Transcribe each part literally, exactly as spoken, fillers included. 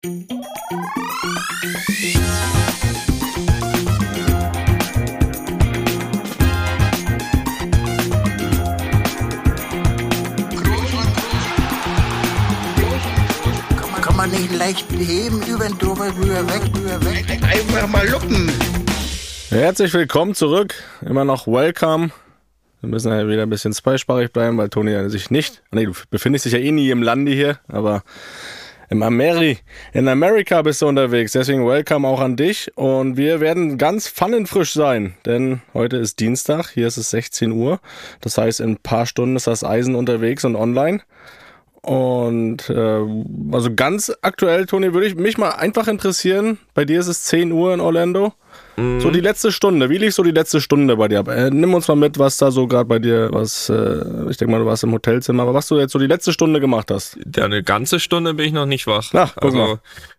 Kann man nicht leicht heben, über den drüber, rüber, weg, rüber, weg. Einfach mal luppen. Herzlich willkommen zurück. Immer noch welcome. Wir müssen ja wieder ein bisschen zweisprachig bleiben, weil Toni ja sich nicht... Nee, du befindest dich ja eh nie im Lande hier, aber im Ameri, in Amerika bist du unterwegs. Deswegen welcome auch an dich. Und wir werden ganz pfannenfrisch sein, denn heute ist Dienstag, hier ist es sechzehn Uhr. Das heißt, in ein paar Stunden ist das Eisen unterwegs und online. Und äh, also ganz aktuell, Toni, würde ich mich mal einfach interessieren. Bei dir ist es zehn Uhr in Orlando. Mhm. So die letzte Stunde. Wie lief so die letzte Stunde bei dir ab? Äh, nimm uns mal mit, was da so gerade bei dir, was, äh, ich denke mal, du warst im Hotelzimmer, aber was du jetzt so die letzte Stunde gemacht hast. Ja, eine ganze Stunde bin ich noch nicht wach. Ach, guck also,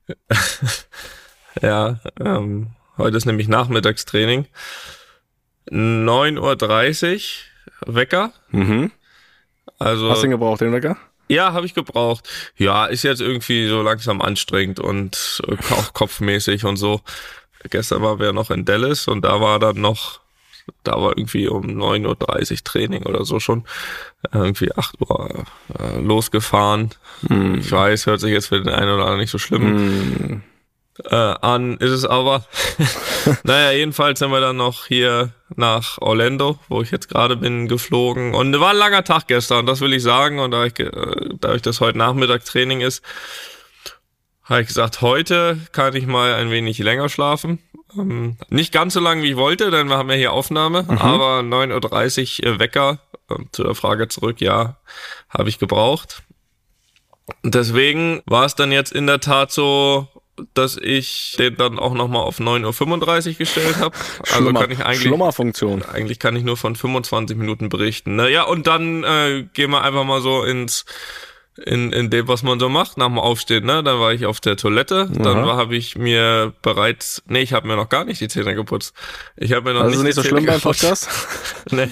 ja, ähm, heute ist nämlich Nachmittagstraining. neun Uhr dreißig Wecker. Mhm. Also, hast du ihn gebraucht, den Wecker? Ja, habe ich gebraucht. Ja, ist jetzt irgendwie so langsam anstrengend und auch kopfmäßig und so. Gestern waren wir ja noch in Dallas und da war dann noch, da war irgendwie um neun Uhr dreißig Training oder so schon, irgendwie acht Uhr äh, losgefahren. Hm. Ich weiß, hört sich jetzt für den einen oder anderen nicht so schlimm hm. äh, an, ist es aber. Naja, jedenfalls sind wir dann noch hier nach Orlando, wo ich jetzt gerade bin, geflogen. Und war ein langer Tag gestern, das will ich sagen. Und da ich, äh, dadurch, dass heute Nachmittag Training ist, habe ich gesagt, heute kann ich mal ein wenig länger schlafen. Ähm, nicht ganz so lang, wie ich wollte, denn wir haben ja hier Aufnahme. Mhm. Aber neun Uhr dreißig äh, Wecker, äh, zu der Frage zurück, ja, habe ich gebraucht. Und deswegen war es dann jetzt in der Tat so, dass ich den dann auch nochmal auf neun Uhr fünfunddreißig gestellt habe. Also Schlummer, kann ich eigentlich Schlummerfunktion. Eigentlich kann ich nur von fünfundzwanzig Minuten berichten. Naja, und dann äh, gehen wir einfach mal so ins in in dem, was man so macht nach dem Aufstehen. Ne, dann war ich auf der Toilette. Aha. Dann habe ich mir bereits, nee, ich habe mir noch gar nicht die Zähne geputzt. Ich habe mir noch das nicht. Das ist nicht so schlimm beim Podcast. Nee,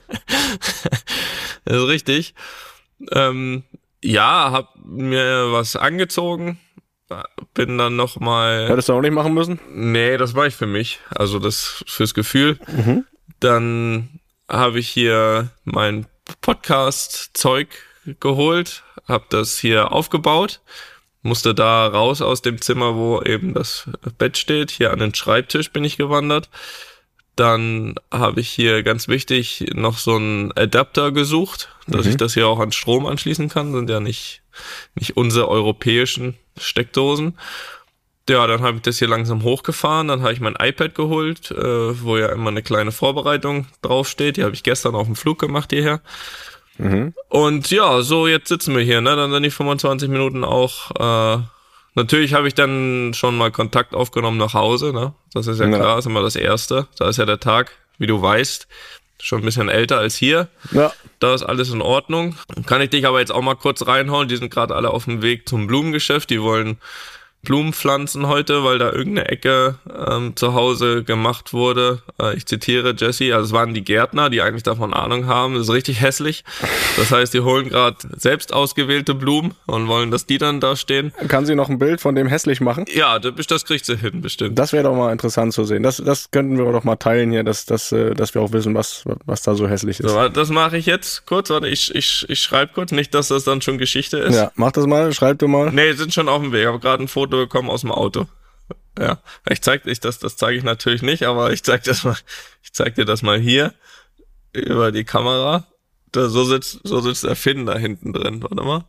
das ist richtig. Ähm, ja, hab mir was angezogen. Bin dann nochmal... Hättest du auch nicht machen müssen? Nee, das war ich für mich. Also das fürs Gefühl. Mhm. Dann habe ich hier mein Podcast-Zeug geholt, habe das hier aufgebaut, musste da raus aus dem Zimmer, wo eben das Bett steht. Hier an den Schreibtisch bin ich gewandert. Dann habe ich hier ganz wichtig noch so einen Adapter gesucht, dass mhm. ich das hier auch an Strom anschließen kann. Sind ja nicht, nicht unsere europäischen Steckdosen. Ja, dann habe ich das hier langsam hochgefahren. Dann habe ich mein iPad geholt, äh, wo ja immer eine kleine Vorbereitung draufsteht. Die habe ich gestern auf dem Flug gemacht hierher. Mhm. Und ja, so jetzt sitzen wir hier, ne? Dann sind die fünfundzwanzig Minuten auch. Äh, natürlich habe ich dann schon mal Kontakt aufgenommen nach Hause, ne? Das ist ja, ja klar, ist immer das Erste. Da ist ja der Tag, wie du weißt, schon ein bisschen älter als hier. Ja. Da ist alles in Ordnung. Kann ich dich aber jetzt auch mal kurz reinhauen. Die sind gerade alle auf dem Weg zum Blumengeschäft. Die wollen Blumen pflanzen heute, weil da irgendeine Ecke ähm, zu Hause gemacht wurde. Äh, ich zitiere Jesse, also es waren die Gärtner, die eigentlich davon Ahnung haben. Das ist richtig hässlich. Das heißt, die holen gerade selbst ausgewählte Blumen und wollen, dass die dann da stehen. Kann sie noch ein Bild von dem hässlich machen? Ja, das, das kriegt sie hin, bestimmt. Das wäre doch mal interessant zu sehen. Das, das könnten wir doch mal teilen hier, dass, dass, dass wir auch wissen, was, was da so hässlich ist. So, das mache ich jetzt kurz. Warte, ich, ich, ich schreibe kurz. Nicht, dass das dann schon Geschichte ist. Ja, mach das mal. Schreib du mal. Nee, sind schon auf dem Weg. Ich habe gerade ein Foto bekommen aus dem Auto. Ja, ich zeig ich das, das zeige ich natürlich nicht, aber ich zeig das mal, ich zeig dir das mal hier über die Kamera. Da, so sitzt, so sitzt der Finn da hinten drin. Warte mal.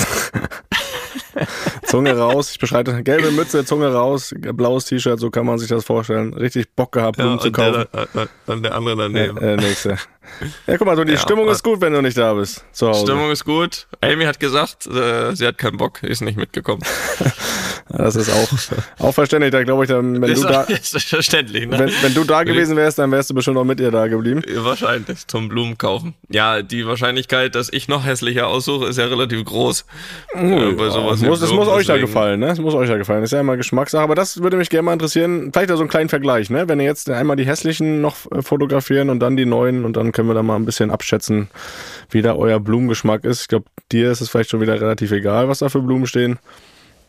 Zunge raus, ich beschreibe das. Gelbe Mütze, Zunge raus, blaues T-Shirt, so kann man sich das vorstellen. Richtig Bock gehabt, Blumen ja, zu kaufen. Der, dann der andere daneben. Ja, äh, nächste. Ja, guck mal, so die ja, Stimmung ist gut, wenn du nicht da bist. Zu Hause. Stimmung ist gut. Amy hat gesagt, äh, sie hat keinen Bock, ist nicht mitgekommen. Das ist auch, auch verständlich. Da glaube ich, dann, wenn ist du da, ist verständlich, ne? wenn, wenn du da gewesen wärst, dann wärst du bestimmt auch mit ihr da geblieben. Wahrscheinlich, zum Blumen kaufen. Ja, die Wahrscheinlichkeit, dass ich noch hässlicher aussuche, ist ja relativ groß. Uh, äh, bei sowas ja, muss, das muss euch ja gefallen, ne? Das muss euch ja gefallen. Das ist ja immer Geschmackssache. Aber das würde mich gerne mal interessieren. Vielleicht da so einen kleinen Vergleich, ne? Wenn ihr jetzt einmal die hässlichen noch fotografieren und dann die neuen und dann können wir da mal ein bisschen abschätzen, wie da euer Blumengeschmack ist. Ich glaube, dir ist es vielleicht schon wieder relativ egal, was da für Blumen stehen.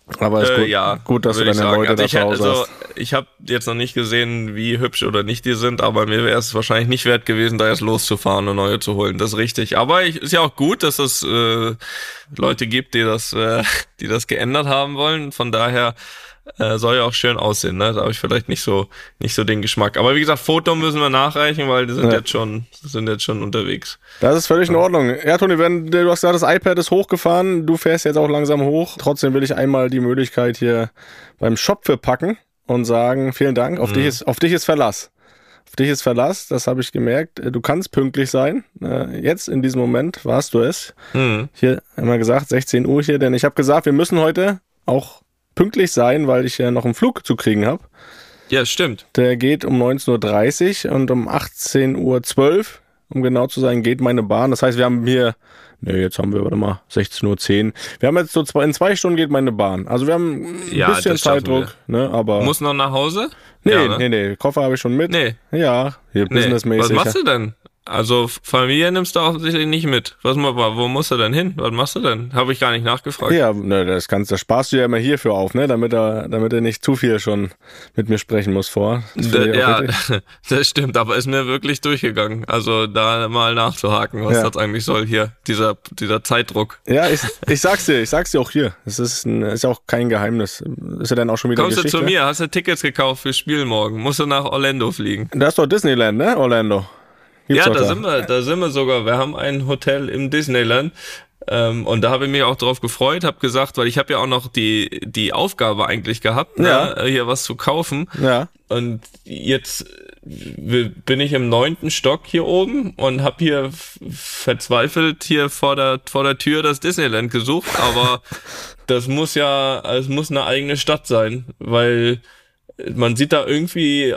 Aber ist äh, gut, ja, gut, dass du deine sagen. Leute also da ich, zu Hause also, hast. Ich habe jetzt noch nicht gesehen, wie hübsch oder nicht die sind, aber mir wäre es wahrscheinlich nicht wert gewesen, da jetzt loszufahren und neue zu holen. Das ist richtig. Aber ich, ist ja auch gut, dass es äh, Leute gibt, die das, äh, die das geändert haben wollen. Von daher äh, soll ja auch schön aussehen. Ne? Da habe ich vielleicht nicht so nicht so den Geschmack. Aber wie gesagt, Foto müssen wir nachreichen, weil die sind Ja. jetzt schon sind jetzt schon unterwegs. Das ist völlig in Ordnung. Ja, Toni, wenn du hast gesagt, das iPad ist hochgefahren, du fährst jetzt auch langsam hoch. Trotzdem will ich einmal die Möglichkeit hier beim Shop für packen und sagen, vielen Dank, auf, mhm. dich, ist, auf dich ist Verlass. Auf dich ist Verlass, das habe ich gemerkt. Du kannst pünktlich sein. Jetzt, in diesem Moment, warst du es. Mhm. Hier haben wir gesagt, sechzehn Uhr hier, denn ich habe gesagt, wir müssen heute auch pünktlich sein, weil ich ja noch einen Flug zu kriegen habe. Ja, stimmt. Der geht um neunzehn Uhr dreißig und um achtzehn Uhr zwölf, um genau zu sein, geht meine Bahn. Das heißt, wir haben hier, ne, jetzt haben wir, warte mal, sechzehn Uhr zehn. Wir haben jetzt so zwei, in zwei Stunden geht meine Bahn. Also wir haben ein ja, bisschen Zeitdruck, ne, aber. Muss noch nach Hause? Nee, ja, ne? nee, nee, Koffer habe ich schon mit. Nee. Ja, hier nee. businessmäßig. Was machst du denn? Also Familie nimmst du offensichtlich nicht mit. Was, wo musst du denn hin? Was machst du denn? Habe ich gar nicht nachgefragt. Ja, ne, das kannst, das sparst du ja immer hierfür auf, ne, damit er, damit er nicht zu viel schon mit mir sprechen muss vor. Da, ja, das stimmt, aber ist mir wirklich durchgegangen. Also da mal nachzuhaken, was ja. das eigentlich soll hier, dieser, dieser Zeitdruck. Ja, ich, ich sag's dir, ich sag's dir auch hier. Es ist, ein, ist ja auch kein Geheimnis. Ist ja dann auch schon wieder Kommst Geschichte. du zu mir? Hast du Tickets gekauft fürs Spiel morgen? Musst du nach Orlando fliegen? Das ist doch Disneyland, ne, Orlando? Gibt's ja, da, da sind wir, da sind wir sogar. Wir haben ein Hotel im Disneyland ähm, und da habe ich mich auch drauf gefreut, habe gesagt, weil ich habe ja auch noch die die Aufgabe eigentlich gehabt, ja. ne, hier was zu kaufen. Ja. Und jetzt bin ich im neunten Stock hier oben und habe hier verzweifelt hier vor der vor der Tür das Disneyland gesucht, aber das muss ja, es muss eine eigene Stadt sein, weil man sieht da irgendwie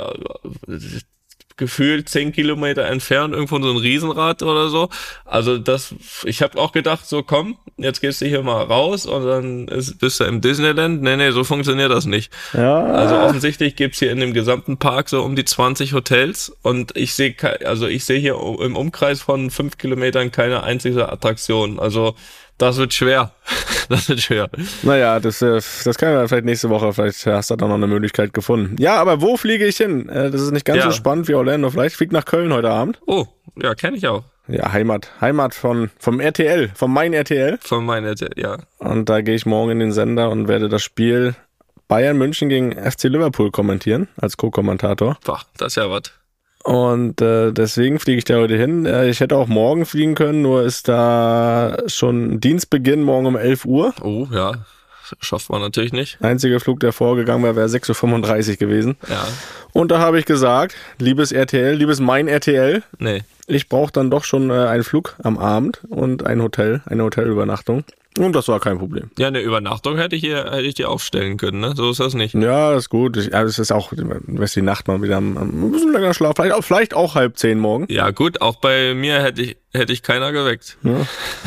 gefühlt zehn Kilometer entfernt irgendwo so ein Riesenrad oder so. Also das, ich habe auch gedacht, so komm, jetzt gehst du hier mal raus und dann ist, bist du im Disneyland. Nee, nee, so funktioniert das nicht. Ja. Also offensichtlich gibt's hier in dem gesamten Park so um die zwanzig Hotels und ich sehe, also ich sehe hier im Umkreis von fünf Kilometern keine einzige Attraktion. Also das wird schwer. Das wird schwer. Naja, das, das können wir vielleicht nächste Woche, vielleicht hast du da noch eine Möglichkeit gefunden. Ja, aber wo fliege ich hin? Das ist nicht ganz ja. so spannend wie Orlando. Vielleicht fliege ich nach Köln heute Abend. Oh, ja, kenne ich auch. Ja, Heimat. Heimat von vom R T L, von mein R T L. Von mein R T L, ja. Und da gehe ich morgen in den Sender und werde das Spiel Bayern München gegen F C Liverpool kommentieren, als Co-Kommentator. Boah, das ist ja was. Und äh, deswegen fliege ich da heute hin. Äh, ich hätte auch morgen fliegen können, nur ist da schon Dienstbeginn morgen um elf Uhr. Oh, ja. Schafft man natürlich nicht. Einziger Flug, der vorgegangen wäre, wäre sechs Uhr fünfunddreißig gewesen. Ja. Und da habe ich gesagt, liebes R T L, liebes mein R T L, nee. ich brauche dann doch schon äh, einen Flug am Abend und ein Hotel, eine Hotelübernachtung. Und das war kein Problem. Ja, eine Übernachtung hätte ich hier, hätte ich dir aufstellen können, ne? So ist das nicht. Ja, das ist gut. Ich, ja, es ist auch, du wirst die Nacht mal wieder am, am, ein bisschen länger schlafen. Vielleicht auch, vielleicht auch halb zehn morgen. Ja, gut, auch bei mir hätte ich, hätte ich keiner geweckt. Ja.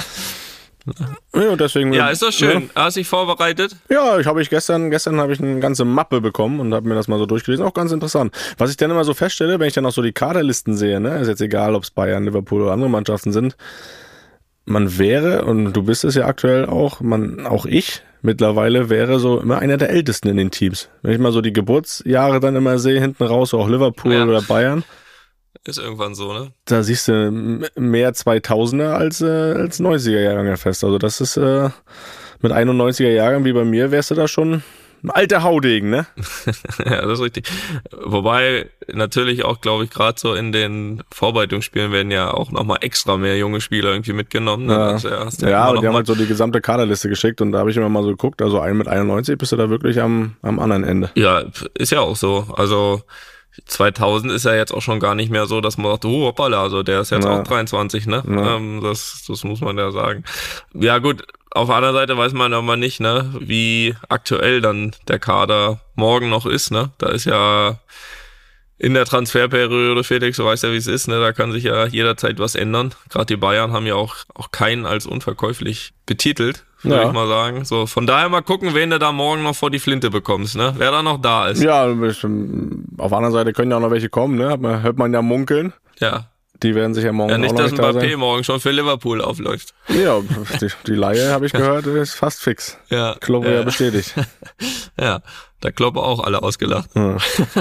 Ja, und deswegen, ja, ist doch schön. Ja. Hast du dich vorbereitet? Ja, ich habe ich gestern, gestern habe ich eine ganze Mappe bekommen und habe mir das mal so durchgelesen. Auch ganz interessant. Was ich dann immer so feststelle, wenn ich dann auch so die Kaderlisten sehe, ne, ist jetzt egal, ob es Bayern, Liverpool oder andere Mannschaften sind, man wäre, und du bist es ja aktuell auch, man, auch ich mittlerweile wäre so immer einer der Ältesten in den Teams. Wenn ich mal so die Geburtsjahre dann immer sehe, hinten raus, so auch Liverpool ja. oder Bayern. Ist irgendwann so, ne? Da siehst du mehr zweitausender als, äh, als neunziger-Jahrgänge fest. Also das ist äh, mit einundneunziger-Jahrgang wie bei mir wärst du da schon ein alter Haudegen, ne? Ja, das ist richtig. Wobei natürlich auch, glaube ich, gerade so in den Vorbereitungsspielen werden ja auch nochmal extra mehr junge Spieler irgendwie mitgenommen. Ne? Ja, also, ja, ja, ja und die haben halt so die gesamte Kaderliste geschickt und da habe ich immer mal so geguckt, also ein mit einundneunzig bist du da wirklich am, am anderen Ende. Ja, ist ja auch so. Also zweitausend ist ja jetzt auch schon gar nicht mehr so, dass man sagt, oh, hoppala, also der ist jetzt ja. auch dreiundzwanzig, ne? Ja. Ähm, das, das muss man ja sagen. Ja gut, auf der anderen Seite weiß man aber nicht, ne, wie aktuell dann der Kader morgen noch ist, ne? Da ist ja in der Transferperiode, Felix, du weißt ja, wie es ist, ne? Da kann sich ja jederzeit was ändern. Gerade die Bayern haben ja auch, auch keinen als unverkäuflich betitelt, würde ja. ich mal sagen. So, von daher mal gucken, wen du da morgen noch vor die Flinte bekommst, ne? Wer da noch da ist. Ja, auf der anderen Seite können ja auch noch welche kommen, ne? Hört man ja munkeln. Ja. Die werden sich ja morgen ja, nicht, auch noch dass nicht da Mbappé sein. morgen schon für Liverpool aufläuft. Ja, die, die Leihe, habe ich gehört, ist fast fix. Ja, Klopp ja. ja bestätigt. Ja, da Klopp auch alle ausgelacht. Ja.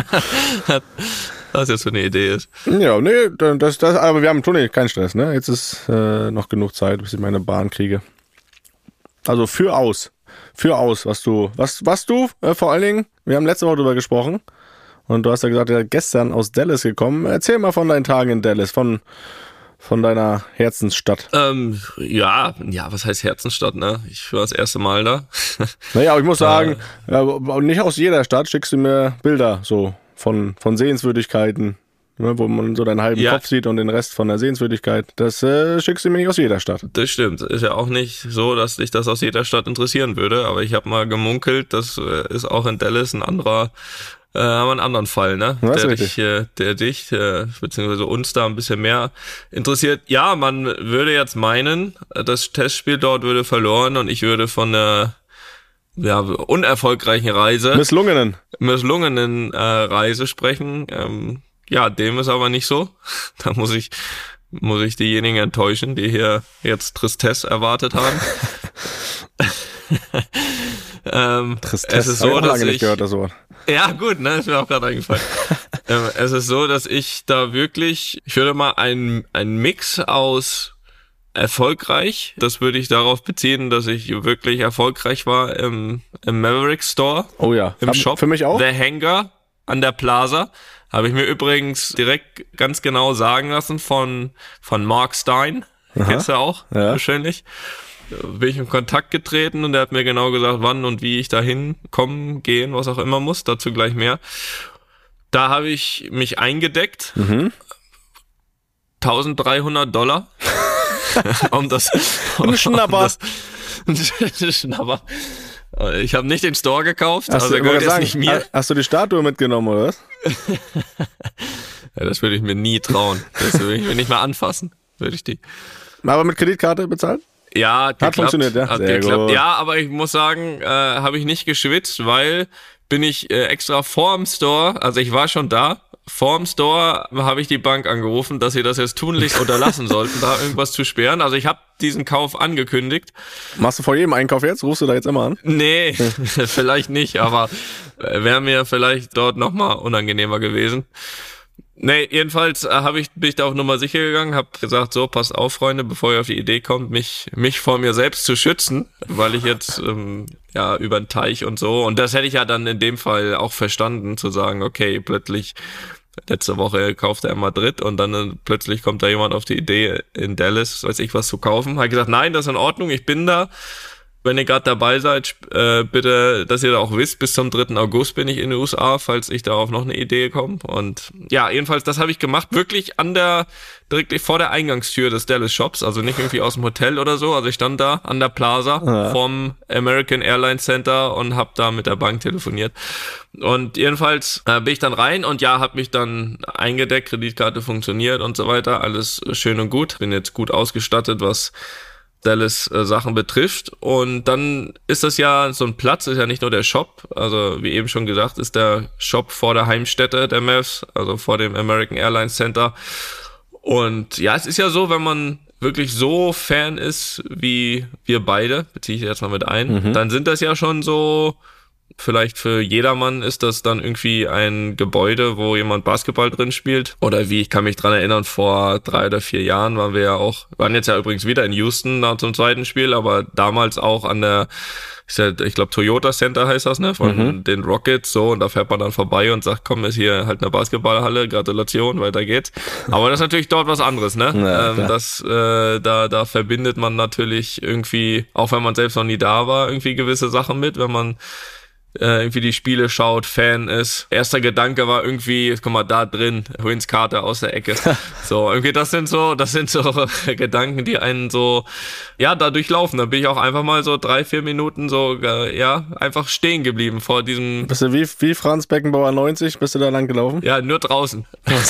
Was jetzt für eine Idee ist. Ja, nee, das, das, aber wir haben, Toni, keinen Stress, ne? Jetzt ist äh, noch genug Zeit, bis ich meine Bahn kriege. Also für aus. Für aus, was du, was, was du, äh, vor allen Dingen, wir haben letzte Woche drüber gesprochen. Und du hast ja gesagt, ja, gestern aus Dallas gekommen. Erzähl mal von deinen Tagen in Dallas, von, von deiner Herzensstadt. Ähm, ja, ja, was heißt Herzensstadt, ne? Ich war das erste Mal da. Naja, aber ich muss sagen, äh, ja, nicht aus jeder Stadt schickst du mir Bilder so von, von Sehenswürdigkeiten, ne, wo man so deinen halben ja. Kopf sieht und den Rest von der Sehenswürdigkeit. Das äh, schickst du mir nicht aus jeder Stadt. Das stimmt. Ist ja auch nicht so, dass dich das aus jeder Stadt interessieren würde, aber ich habe mal gemunkelt, das äh, ist auch in Dallas ein anderer Äh, haben einen anderen Fall, ne? Das der dich, äh, der dich, äh, beziehungsweise uns da ein bisschen mehr interessiert. Ja, man würde jetzt meinen, das Testspiel dort würde verloren und ich würde von einer ja, unerfolgreichen Reise, misslungenen, misslungenen äh, Reise sprechen. Ähm, ja, dem ist aber nicht so. Da muss ich, muss ich diejenigen enttäuschen, die hier jetzt Tristesse erwartet haben. ähm, Tristesse, es ist so, hab ich dass lange ich, nicht gehört, das Wort. Ja, gut, ne, ist mir auch gerade eingefallen. ähm, es ist so, dass ich da wirklich, ich würde mal einen einen Mix aus erfolgreich, das würde ich darauf beziehen, dass ich wirklich erfolgreich war im, im Maverick Store. Oh ja. Im Hab, Shop. Für mich auch. The Hangar an der Plaza. Habe ich mir übrigens direkt ganz genau sagen lassen von, von Mark Stein. Aha. Kennst du auch? Ja. Wahrscheinlich. Bin ich in Kontakt getreten und der hat mir genau gesagt, wann und wie ich dahin kommen, gehen, was auch immer muss. Dazu gleich mehr. Da habe ich mich eingedeckt. Mhm. dreizehnhundert Dollar. um das, um, Ein Schnapper. Um das, ein Schnapper. Ich habe nicht den Store gekauft. Hast, also du, gehört jetzt sagen, nicht mir. Hast du die Statue mitgenommen, oder was? Ja, das würde ich mir nie trauen. Das würde ich mir nicht mal anfassen. Würde ich die. Aber mit Kreditkarte bezahlt? Ja, hat, hat geklappt. funktioniert, ja. Hat Sehr geklappt. gut. Ja, aber ich muss sagen, äh, habe ich nicht geschwitzt, weil bin ich äh, extra vorm Store, also ich war schon da, vorm Store habe ich die Bank angerufen, dass sie das jetzt tunlichst unterlassen sollten, da irgendwas zu sperren. Also ich habe diesen Kauf angekündigt. Machst du vor jedem Einkauf jetzt? Rufst du da jetzt immer an? Nee, vielleicht nicht, aber wäre mir vielleicht dort nochmal unangenehmer gewesen. Nee, jedenfalls äh, hab ich, bin ich da auf Nummer sicher gegangen, habe gesagt, so, passt auf, Freunde, bevor ihr auf die Idee kommt, mich mich vor mir selbst zu schützen, weil ich jetzt ähm, ja über den Teich und so, und das hätte ich ja dann in dem Fall auch verstanden, zu sagen, okay, plötzlich, letzte Woche kauft er in Madrid und dann äh, plötzlich kommt da jemand auf die Idee, in Dallas, weiß ich was, zu kaufen. Habe gesagt, nein, das ist in Ordnung, ich bin da. Wenn ihr gerade dabei seid, äh, bitte, dass ihr da auch wisst, bis zum dritten August bin ich in den U S A, falls ich darauf noch eine Idee komme. Und ja, jedenfalls, das habe ich gemacht, wirklich an der, direkt vor der Eingangstür des Dallas Shops, also nicht irgendwie aus dem Hotel oder so. Also ich stand da an der Plaza ja. vom American Airlines Center und habe da mit der Bank telefoniert. Und jedenfalls äh, bin ich dann rein und ja, habe mich dann eingedeckt, Kreditkarte funktioniert und so weiter, alles schön und gut. Bin jetzt gut ausgestattet, was Dallas äh, Sachen betrifft, und dann ist das ja so ein Platz, ist ja nicht nur der Shop, also wie eben schon gesagt, ist der Shop vor der Heimstätte der Mavs, also vor dem American Airlines Center, und ja, es ist ja so, wenn man wirklich so Fan ist wie wir beide, beziehe ich jetzt mal mit ein, mhm. dann sind das ja schon so, vielleicht für jedermann ist das dann irgendwie ein Gebäude, wo jemand Basketball drin spielt. Oder wie, ich kann mich dran erinnern, vor drei oder vier Jahren waren wir ja auch, waren jetzt ja übrigens wieder in Houston nach zum zweiten Spiel, aber damals auch an der, ich glaube Toyota Center heißt das, ne, von mhm. den Rockets, so, und da fährt man dann vorbei und sagt, komm, ist hier halt eine Basketballhalle, Gratulation, weiter geht's. Aber das ist natürlich dort was anderes, ne? Ja, ähm, das, äh, da, da verbindet man natürlich irgendwie, auch wenn man selbst noch nie da war, irgendwie gewisse Sachen mit, wenn man Äh, irgendwie die Spiele schaut, Fan ist. Erster Gedanke war irgendwie, guck mal, da drin, Wins Karte aus der Ecke. So, irgendwie das sind so, das sind so Gedanken, die einen so, ja, da durchlaufen. Da bin ich auch einfach mal so drei, vier Minuten so, äh, ja, einfach stehen geblieben vor diesem. Bist du wie, wie Franz Beckenbauer neunzig, bist du da lang gelaufen? Ja, nur draußen.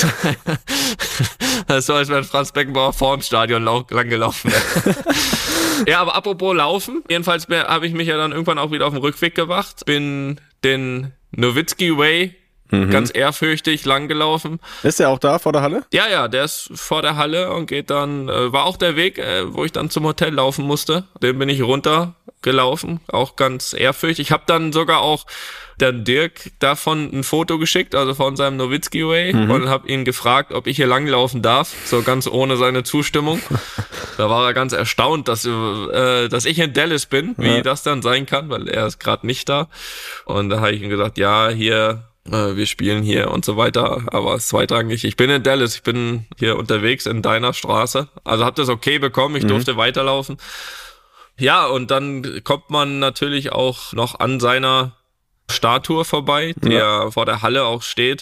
Das ist so, als wenn Franz Beckenbauer vor dem Stadion lau- lang gelaufen wäre. Ja, aber apropos Laufen, jedenfalls habe ich mich ja dann irgendwann auch wieder auf den Rückweg gewacht, bin den Nowitzki Way mhm. ganz ehrfürchtig langgelaufen. Ist der auch da vor der Halle? Ja, ja, der ist vor der Halle und geht dann, äh, war auch der Weg, äh, wo ich dann zum Hotel laufen musste. Den bin ich runtergelaufen, auch ganz ehrfürchtig. Ich habe dann sogar auch der Dirk davon ein Foto geschickt, also von seinem Nowitzki Way, mhm. und habe ihn gefragt, ob ich hier langlaufen darf, so ganz ohne seine Zustimmung. Da war er ganz erstaunt, dass, äh, dass ich in Dallas bin, wie ja. das dann sein kann, weil er ist gerade nicht da. Und da habe ich ihm gesagt, ja, hier, äh, wir spielen hier und so weiter, aber es ist zweitrangig. Ich bin in Dallas, ich bin hier unterwegs in deiner Straße. Also habe das okay bekommen, ich mhm. durfte weiterlaufen. Ja, und dann kommt man natürlich auch noch an seiner Statue vorbei, der ja. vor der Halle auch steht.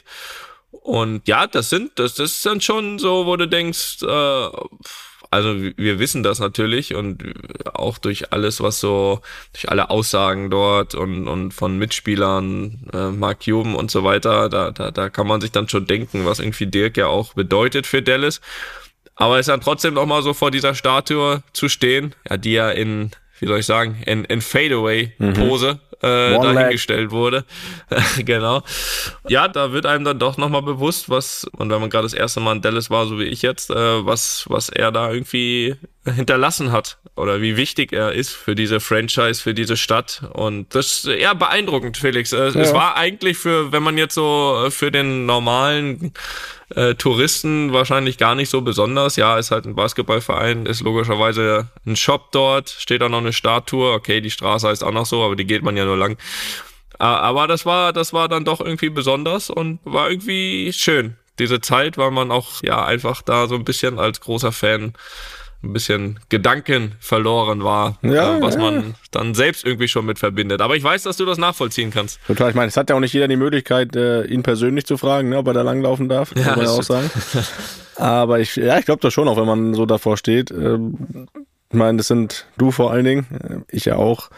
Und ja, das sind, das, das ist dann schon so, wo du denkst, äh, also wir wissen das natürlich und auch durch alles, was so, durch alle Aussagen dort und, und von Mitspielern, äh, Mark Cuban und so weiter, da, da, da kann man sich dann schon denken, was irgendwie Dirk ja auch bedeutet für Dallas. Aber es ist dann trotzdem noch mal so vor dieser Statue zu stehen, ja, die ja in, wie soll ich sagen, in, in Fadeaway-Pose mhm. Äh, dahingestellt wurde. Genau. Ja, da wird einem dann doch nochmal bewusst, was, und wenn man gerade das erste Mal in Dallas war, so wie ich jetzt, äh, was, was er da irgendwie hinterlassen hat oder wie wichtig er ist für diese Franchise, für diese Stadt. Und das ist eher beeindruckend, Felix. Äh, ja. Es war eigentlich für, wenn man jetzt so für den normalen äh, Touristen wahrscheinlich gar nicht so besonders. Ja, ist halt ein Basketballverein, ist logischerweise ein Shop dort, steht auch noch eine Statue. Okay, die Straße heißt auch noch so, aber die geht man ja nur lang. Aber das war, das war dann doch irgendwie besonders und war irgendwie schön, diese Zeit, weil man auch ja einfach da so ein bisschen als großer Fan ein bisschen Gedanken verloren war, ja, äh, was ja. man dann selbst irgendwie schon mit verbindet. Aber ich weiß, dass du das nachvollziehen kannst. Total, ich meine, es hat ja auch nicht jeder die Möglichkeit, äh, ihn persönlich zu fragen, ne, ob er da langlaufen darf, ja, muss man ja auch sagen. Aber ich, ja, ich glaube das schon, auch wenn man so davor steht. Ähm, ich meine, das sind du vor allen Dingen, ich ja auch,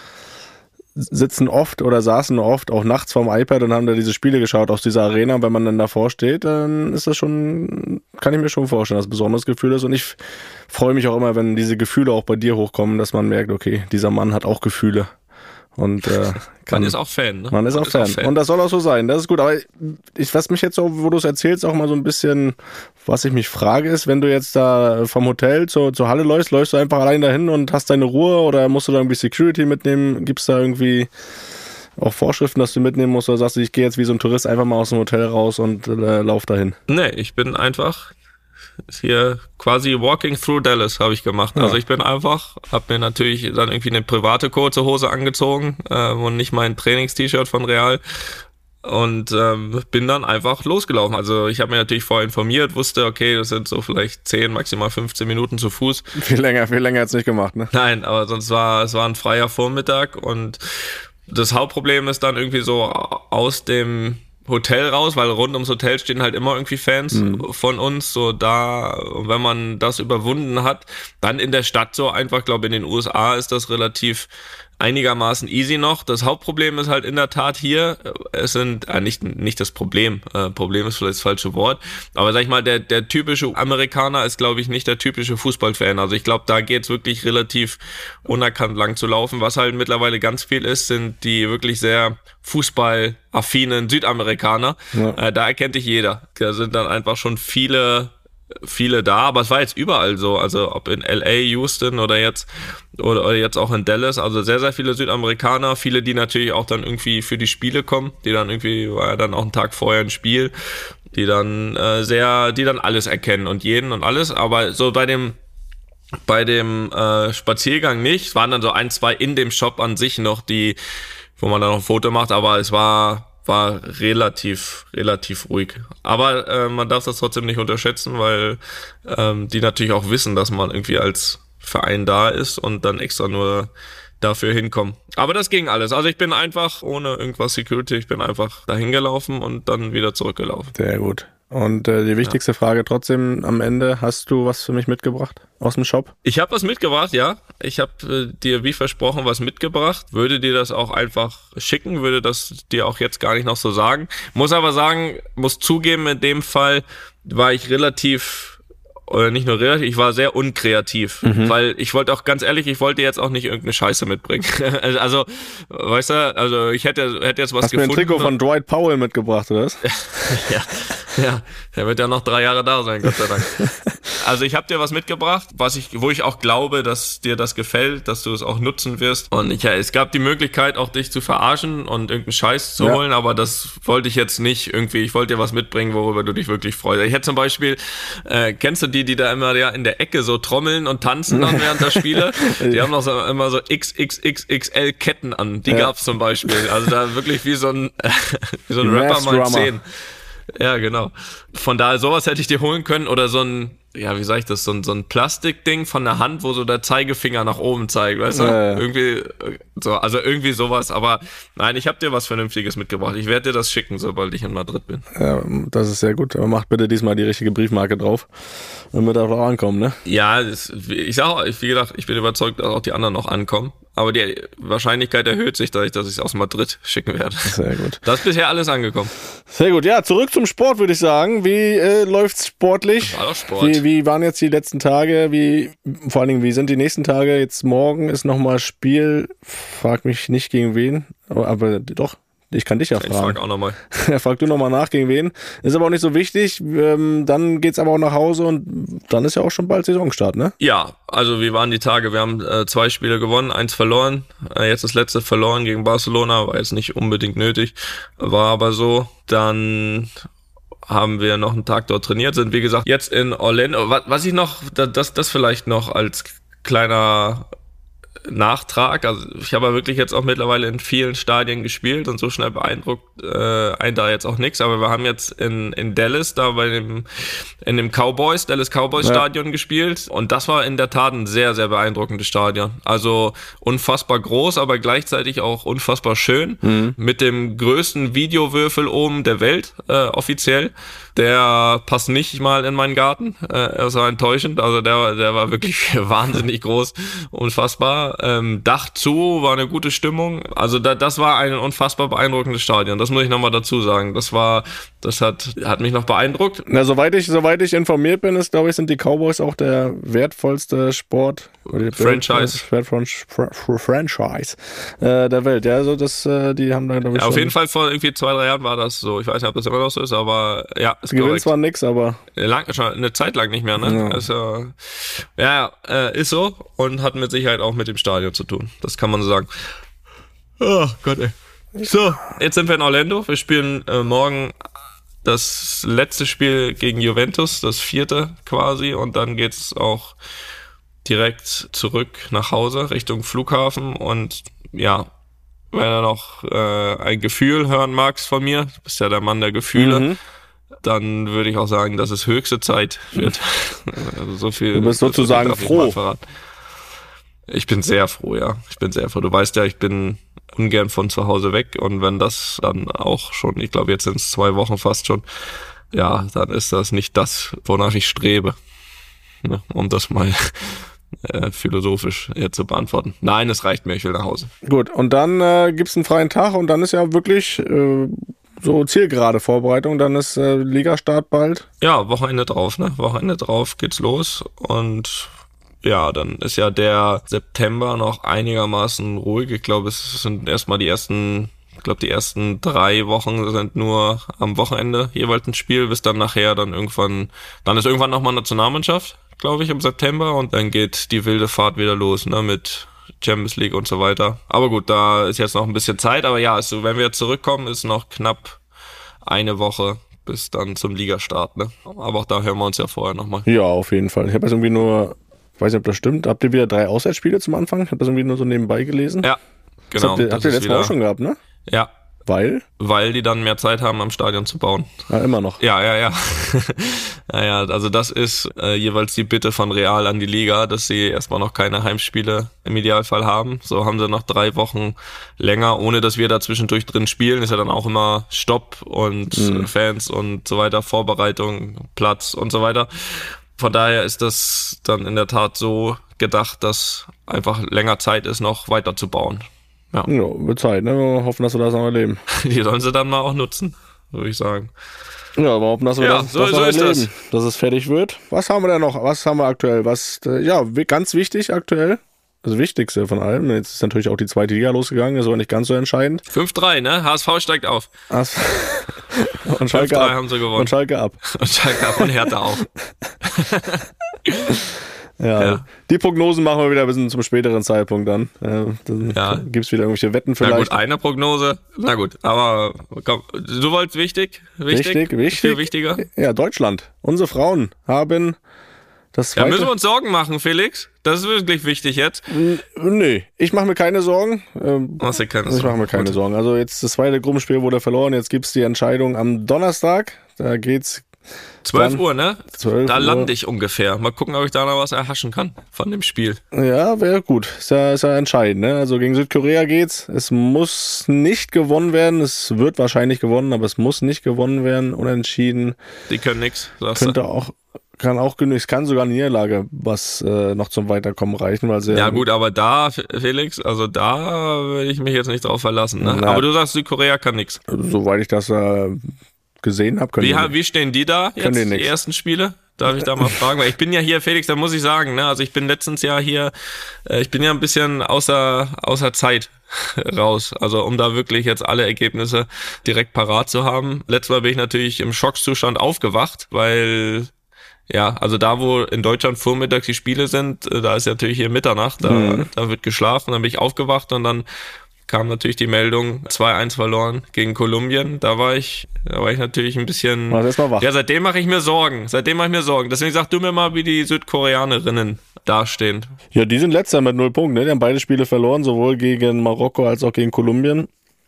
sitzen oft oder saßen oft auch nachts vorm iPad und haben da diese Spiele geschaut aus dieser Arena. Und wenn man dann davor steht, dann ist das schon, kann ich mir schon vorstellen, dass es ein besonderes Gefühl ist. Und ich freue mich auch immer, wenn diese Gefühle auch bei dir hochkommen, dass man merkt, okay, dieser Mann hat auch Gefühle. Und äh, kann, man ist auch Fan, ne? Man ist, man auch, ist Fan. auch Fan. Und das soll auch so sein. Das ist gut. Aber ich, was mich jetzt so, wo du es erzählst, auch mal so ein bisschen, was ich mich frage, ist, wenn du jetzt da vom Hotel zur, zur Halle läufst, läufst du einfach allein dahin und hast deine Ruhe oder musst du da irgendwie Security mitnehmen? Gibt es da irgendwie auch Vorschriften, dass du mitnehmen musst oder sagst du, ich gehe jetzt wie so ein Tourist einfach mal aus dem Hotel raus und äh, lauf dahin? Nee, ich bin einfach hier quasi walking through Dallas habe ich gemacht. Ja. Also ich bin einfach, habe mir natürlich dann irgendwie eine private kurze Hose angezogen äh, und nicht mein Trainings-T-Shirt von Real und ähm, bin dann einfach losgelaufen. Also ich habe mir natürlich vorher informiert, wusste, okay, das sind so vielleicht zehn, maximal fünfzehn Minuten zu Fuß. Viel länger, viel länger hat's nicht gemacht, ne? Nein, aber sonst war es war ein freier Vormittag und das Hauptproblem ist dann irgendwie so aus dem Hotel raus, weil rund ums Hotel stehen halt immer irgendwie Fans mhm. von uns, so da, wenn man das überwunden hat, dann in der Stadt so einfach, glaube in den U S A ist das relativ einigermaßen easy noch. Das Hauptproblem ist halt in der Tat hier, es sind, äh, nicht nicht das Problem, äh, Problem ist vielleicht das falsche Wort, aber sag ich mal, der der typische Amerikaner ist, glaube ich, nicht der typische Fußballfan. Also ich glaube, da geht's wirklich relativ unerkannt lang zu laufen. Was halt mittlerweile ganz viel ist, sind die wirklich sehr fußballaffinen Südamerikaner. Ja. Äh, da erkennt dich jeder. Da sind dann einfach schon viele viele da, aber es war jetzt überall so, also ob in L A, Houston oder jetzt oder, oder jetzt auch in Dallas, also sehr, sehr viele Südamerikaner, viele, die natürlich auch dann irgendwie für die Spiele kommen, die dann irgendwie, war ja dann auch ein Tag vorher ein Spiel, die dann äh, sehr, die dann alles erkennen und jeden und alles, aber so bei dem bei dem äh, Spaziergang nicht, es waren dann so ein, zwei in dem Shop an sich noch, die, wo man dann noch ein Foto macht, aber es war war relativ, relativ ruhig. Aber äh, man darf das trotzdem nicht unterschätzen, weil ähm, die natürlich auch wissen, dass man irgendwie als Verein da ist und dann extra nur dafür hinkommen. Aber das ging alles. Also ich bin einfach ohne irgendwas Security, ich bin einfach dahin gelaufen und dann wieder zurückgelaufen. Sehr gut. Und äh, die wichtigste ja. Frage trotzdem am Ende, hast du was für mich mitgebracht aus dem Shop? Ich habe was mitgebracht, ja. Ich habe äh, dir wie versprochen was mitgebracht. Würde dir das auch einfach schicken, würde das dir auch jetzt gar nicht noch so sagen. Muss aber sagen, muss zugeben, in dem Fall war ich relativ oder nicht nur relativ, ich war sehr unkreativ, mhm. weil ich wollte auch, ganz ehrlich, ich wollte jetzt auch nicht irgendeine Scheiße mitbringen. Also, weißt du, also ich hätte, hätte jetzt was Hast gefunden. Hast du mir ein Trikot von Dwight Powell mitgebracht, oder was? Ja, ja, der wird ja noch drei Jahre da sein, Gott sei Dank. Also ich habe dir was mitgebracht, was ich, wo ich auch glaube, dass dir das gefällt, dass du es auch nutzen wirst. Und ich, ja, es gab die Möglichkeit, auch dich zu verarschen und irgendeinen Scheiß zu ja. holen, aber das wollte ich jetzt nicht irgendwie. Ich wollte dir was mitbringen, worüber du dich wirklich freust. Ich hätte zum Beispiel, äh, kennst du die, die da immer ja in der Ecke so trommeln und tanzen dann während der Spiele? Die haben noch so, immer so X X X X L Ketten an. Die ja. gab's zum Beispiel. Also da wirklich wie so ein, wie so ein Rapper mal zehn. Ja, genau. Von daher, sowas hätte ich dir holen können oder so ein, ja, wie sag ich das, so ein, so ein Plastikding von der Hand, wo so der Zeigefinger nach oben zeigt, weißt du? Ja, ja. Irgendwie, so, also irgendwie sowas, aber nein, ich habe dir was Vernünftiges mitgebracht. Ich werde dir das schicken, sobald ich in Madrid bin. Ja, das ist sehr gut, aber mach bitte diesmal die richtige Briefmarke drauf, damit er auch ankommen, ne? Ja, das, ich sag auch, wie gesagt, ich bin überzeugt, dass auch die anderen noch ankommen. Aber die Wahrscheinlichkeit erhöht sich dadurch, dass ich es aus Madrid schicken werde. Sehr gut. Das ist bisher alles angekommen. Sehr gut. Ja, zurück zum Sport, würde ich sagen. Wie äh, läuft's sportlich? Das war doch Sport. Wie, wie waren jetzt die letzten Tage? Wie, vor allen Dingen, wie sind die nächsten Tage? Jetzt morgen ist nochmal Spiel. Frag mich nicht gegen wen. Aber, aber doch. Ich kann dich ja fragen. Ich frag auch nochmal. Frag du nochmal nach, gegen wen. Ist aber auch nicht so wichtig. Ähm, dann geht's aber auch nach Hause und dann ist ja auch schon bald Saisonstart, ne? Ja, also wie waren die Tage? Wir haben äh, zwei Spiele gewonnen, eins verloren. Äh, jetzt das letzte verloren gegen Barcelona, war jetzt nicht unbedingt nötig. War aber so. Dann haben wir noch einen Tag dort trainiert, sind wie gesagt jetzt in Orlando. Was, was ich noch, das, das vielleicht noch als kleiner Nachtrag, also ich habe ja wirklich jetzt auch mittlerweile in vielen Stadien gespielt und so schnell beeindruckt äh, ein da jetzt auch nichts, aber wir haben jetzt in in Dallas da bei dem in dem Cowboys, Dallas Cowboys ja. Stadion gespielt und das war in der Tat ein sehr, sehr beeindruckendes Stadion. Also unfassbar groß, aber gleichzeitig auch unfassbar schön, mhm. mit dem größten Videowürfel oben der Welt, äh, offiziell. Der passt nicht mal in meinen Garten, äh, er war enttäuschend, also der, der war wirklich wahnsinnig groß, unfassbar. Ähm, Dach zu, war eine gute Stimmung. Also da, das war ein unfassbar beeindruckendes Stadion. Das muss ich nochmal dazu sagen. Das war, das hat, hat mich noch beeindruckt. Na, soweit ich, soweit ich informiert bin, ist, glaube ich, sind die Cowboys auch der wertvollste Sport Franchise, Franchise äh, der Welt. Ja, also das, äh, die haben da, glaube ich, ja, auf jeden Fall vor irgendwie zwei, drei Jahren war das so. Ich weiß nicht, ob das immer noch so ist, aber ja, ist gewinnt zwar nix, aber lang, schon eine Zeit lang nicht mehr, ne? Ja, also, ja äh, ist so und hat mit Sicherheit auch mit dem Stadion zu tun. Das kann man so sagen. Oh Gott, ey. So, jetzt sind wir in Orlando. Wir spielen äh, morgen das letzte Spiel gegen Juventus, das vierte quasi, und dann geht's auch direkt zurück nach Hause Richtung Flughafen. Und ja, wenn du noch äh, ein Gefühl hören magst von mir, du bist ja der Mann der Gefühle, mhm. dann würde ich auch sagen, dass es höchste Zeit wird. Also so viel. Du bist sozusagen froh. Ich bin sehr froh, ja. Ich bin sehr froh. Du weißt ja, ich bin ungern von zu Hause weg und wenn das dann auch schon, ich glaube jetzt sind es zwei Wochen fast schon, ja, dann ist das nicht das, wonach ich strebe. Ne? Um das mal äh, philosophisch äh, zu beantworten. Nein, es reicht mir, ich will nach Hause. Gut, und dann äh, gibt's einen freien Tag und dann ist ja wirklich äh, so zielgerade Vorbereitung, dann ist äh, Ligastart bald. Ja, Wochenende drauf, ne? Wochenende drauf geht's los und ja, dann ist ja der September noch einigermaßen ruhig. Ich glaube, es sind erstmal die ersten, ich glaube, die ersten drei Wochen sind nur am Wochenende jeweils ein Spiel, bis dann nachher dann irgendwann, dann ist irgendwann nochmal Nationalmannschaft, glaube ich, im September und dann geht die wilde Fahrt wieder los, ne, mit Champions League und so weiter. Aber gut, da ist jetzt noch ein bisschen Zeit, aber ja, also wenn wir jetzt zurückkommen, ist noch knapp eine Woche bis dann zum Ligastart, ne. Aber auch da hören wir uns ja vorher nochmal. Ja, auf jeden Fall. Ich habe jetzt irgendwie nur Ich weiß nicht, ob das stimmt. Habt ihr wieder drei Auswärtsspiele zum Anfang? Ich habe das irgendwie nur so nebenbei gelesen. Ja, genau. Das habt ihr, habt ihr letztes Mal auch schon gehabt, ne? Ja. Weil? Weil die dann mehr Zeit haben, am Stadion zu bauen. Ja, immer noch. Ja, ja, ja. Naja, also das ist äh, jeweils die Bitte von Real an die Liga, dass sie erstmal noch keine Heimspiele im Idealfall haben. So haben sie noch drei Wochen länger, ohne dass wir da zwischendurch drin spielen. Ist ja dann auch immer Stopp und mhm. Fans und so weiter, Vorbereitung, Platz und so weiter. Von daher ist das dann in der Tat so gedacht, dass einfach länger Zeit ist, noch weiter zu bauen. Ja, ja, wird Zeit, ne? Wir hoffen, dass wir das noch erleben. Die sollen sie dann mal auch nutzen. würde ich sagen. Ja, aber hoffen, dass wir Ja, das, so- das so noch ist erleben, das. dass es fertig wird. Was haben wir denn noch? Was haben wir aktuell? Was, äh, ja, wi- ganz wichtig aktuell. Das Wichtigste von allem. Jetzt ist natürlich auch die zweite Liga losgegangen. Das war nicht ganz so entscheidend. fünf drei, ne? H S V steigt auf. As- und Schalke fünf drei ab. haben sie gewonnen. Und Schalke ab. Und Schalke ab und Hertha auch. Ja, Ja. Die Prognosen machen wir wieder ein bisschen zum späteren Zeitpunkt dann. Äh, dann Ja. gibt es wieder irgendwelche Wetten Na vielleicht. gut, eine Prognose. Na gut, aber komm, du wolltest wichtig? Wichtig, Wichtig, wichtig. Viel wichtiger. Ja, Deutschland. Unsere Frauen haben das Da zweite... müssen wir uns Sorgen machen, Felix. Das ist wirklich wichtig jetzt. Nee, ich mache mir keine Sorgen. Ähm, Machst du keine Ich mache mir keine Gut. Sorgen. Also jetzt das zweite Gruppenspiel wurde verloren. Jetzt gibt's die Entscheidung am Donnerstag. Da geht's zwölf Dann Uhr, ne? zwölf Da Uhr. lande ich ungefähr. Mal gucken, ob ich da noch was erhaschen kann von dem Spiel. Ja, wäre gut. Ist ja, ist ja entscheidend. Ne? Also gegen Südkorea geht's. Es muss nicht gewonnen werden. Es wird wahrscheinlich gewonnen, aber es muss nicht gewonnen werden. Unentschieden. Die können nix, sagst Könnte du. auch, kann auch genug. Es kann sogar eine Niederlage, was äh, noch zum Weiterkommen reichen, weil sie Ja gut, aber da, Felix, also da will ich mich jetzt nicht drauf verlassen. Ne? Na. Aber du sagst, Südkorea kann nix. soweit ich das äh, gesehen habe, können Wie, die ha- wie stehen die da Können jetzt, die die, nix. ersten Spiele? Darf ich da mal fragen? Weil ich bin ja hier, Felix, da muss ich sagen, ne, also ich bin letztens Jahr hier, äh, ich bin ja ein bisschen außer, außer Zeit raus. Also um da wirklich jetzt alle Ergebnisse direkt parat zu haben. Letztes Mal bin ich natürlich im Schockszustand aufgewacht, weil, ja, also da, wo in Deutschland vormittags die Spiele sind, äh, da ist natürlich hier Mitternacht, da, Mhm. da wird geschlafen, dann bin ich aufgewacht und dann kam natürlich die Meldung, zwei eins verloren gegen Kolumbien. Da war ich, da war ich natürlich ein bisschen... Mach erst mal wach. Ja, seitdem mache ich mir Sorgen. Seitdem mache ich mir Sorgen. Deswegen sag du mir mal, wie die Südkoreanerinnen dastehen. Ja, die sind letzter mit null Punkten. Ne? Die haben beide Spiele verloren, sowohl gegen Marokko als auch gegen Kolumbien.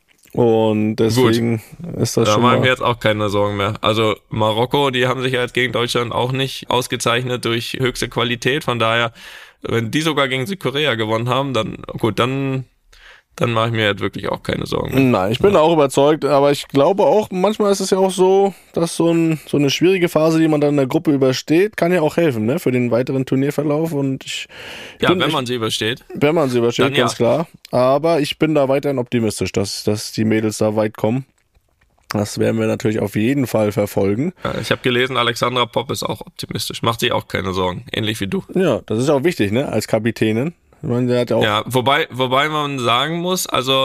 Und deswegen ist das Da schon mache ich mal... mir jetzt auch keine Sorgen mehr. Also Marokko, die haben sich ja jetzt gegen Deutschland auch nicht ausgezeichnet durch höchste Qualität. Von daher, wenn die sogar gegen Südkorea gewonnen haben, dann gut, dann... dann mache ich mir jetzt wirklich auch keine Sorgen mehr. Nein, ich bin auch überzeugt, aber ich glaube auch, manchmal ist es ja auch so, dass so, ein, so eine schwierige Phase, die man dann in der Gruppe übersteht, kann ja auch helfen, ne, für den weiteren Turnierverlauf. Und ich, Ja, bin, wenn ich, man sie übersteht. wenn man sie übersteht, dann ja. ganz klar. Aber ich bin da weiterhin optimistisch, dass, dass die Mädels da weit kommen. Das werden wir natürlich auf jeden Fall verfolgen. Ja, ich habe gelesen, Alexandra Popp ist auch optimistisch. Macht sich auch keine Sorgen. Ähnlich wie du. Ja, das ist auch wichtig, ne, als Kapitänin. Ich meine, der hat ja auch Ja, wobei, wobei man sagen muss, also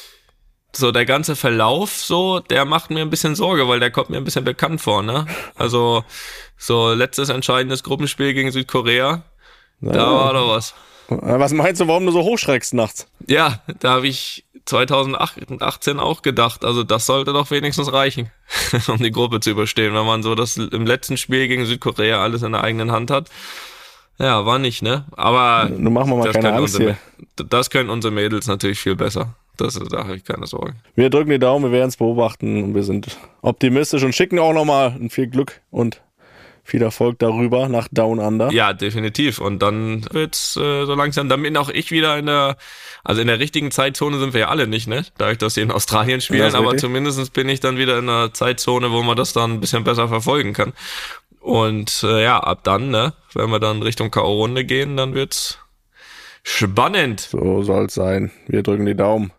so der ganze Verlauf so, der macht mir ein bisschen Sorge, weil der kommt mir ein bisschen bekannt vor, ne? Also so letztes entscheidendes Gruppenspiel gegen Südkorea, da war doch was. Was meinst du, warum du so hochschreckst nachts? Ja, da habe ich zwanzig achtzehn auch gedacht, also das sollte doch wenigstens reichen, um die Gruppe zu überstehen, wenn man so das im letzten Spiel gegen Südkorea alles in der eigenen Hand hat. Ja, war nicht, ne? Aber Nun machen wir mal das keine können Angst unsere, hier. das können unsere Mädels natürlich viel besser. Das, da habe ich keine Sorgen. Wir drücken die Daumen, wir werden es beobachten und wir sind optimistisch und schicken auch nochmal viel Glück und viel Erfolg darüber nach Down Under. Ja, definitiv. Und dann wird's äh, so langsam, dann bin auch ich wieder in der, also in der richtigen Zeitzone sind wir ja alle nicht, ne? Dadurch, dass sie in Australien Das spielen, ist aber richtig. zumindest bin ich dann wieder in einer Zeitzone, wo man das dann ein bisschen besser verfolgen kann. Und äh, ja, ab dann, ne, wenn wir dann Richtung K O-Runde gehen, dann wird's spannend. So soll es sein. Wir drücken die Daumen.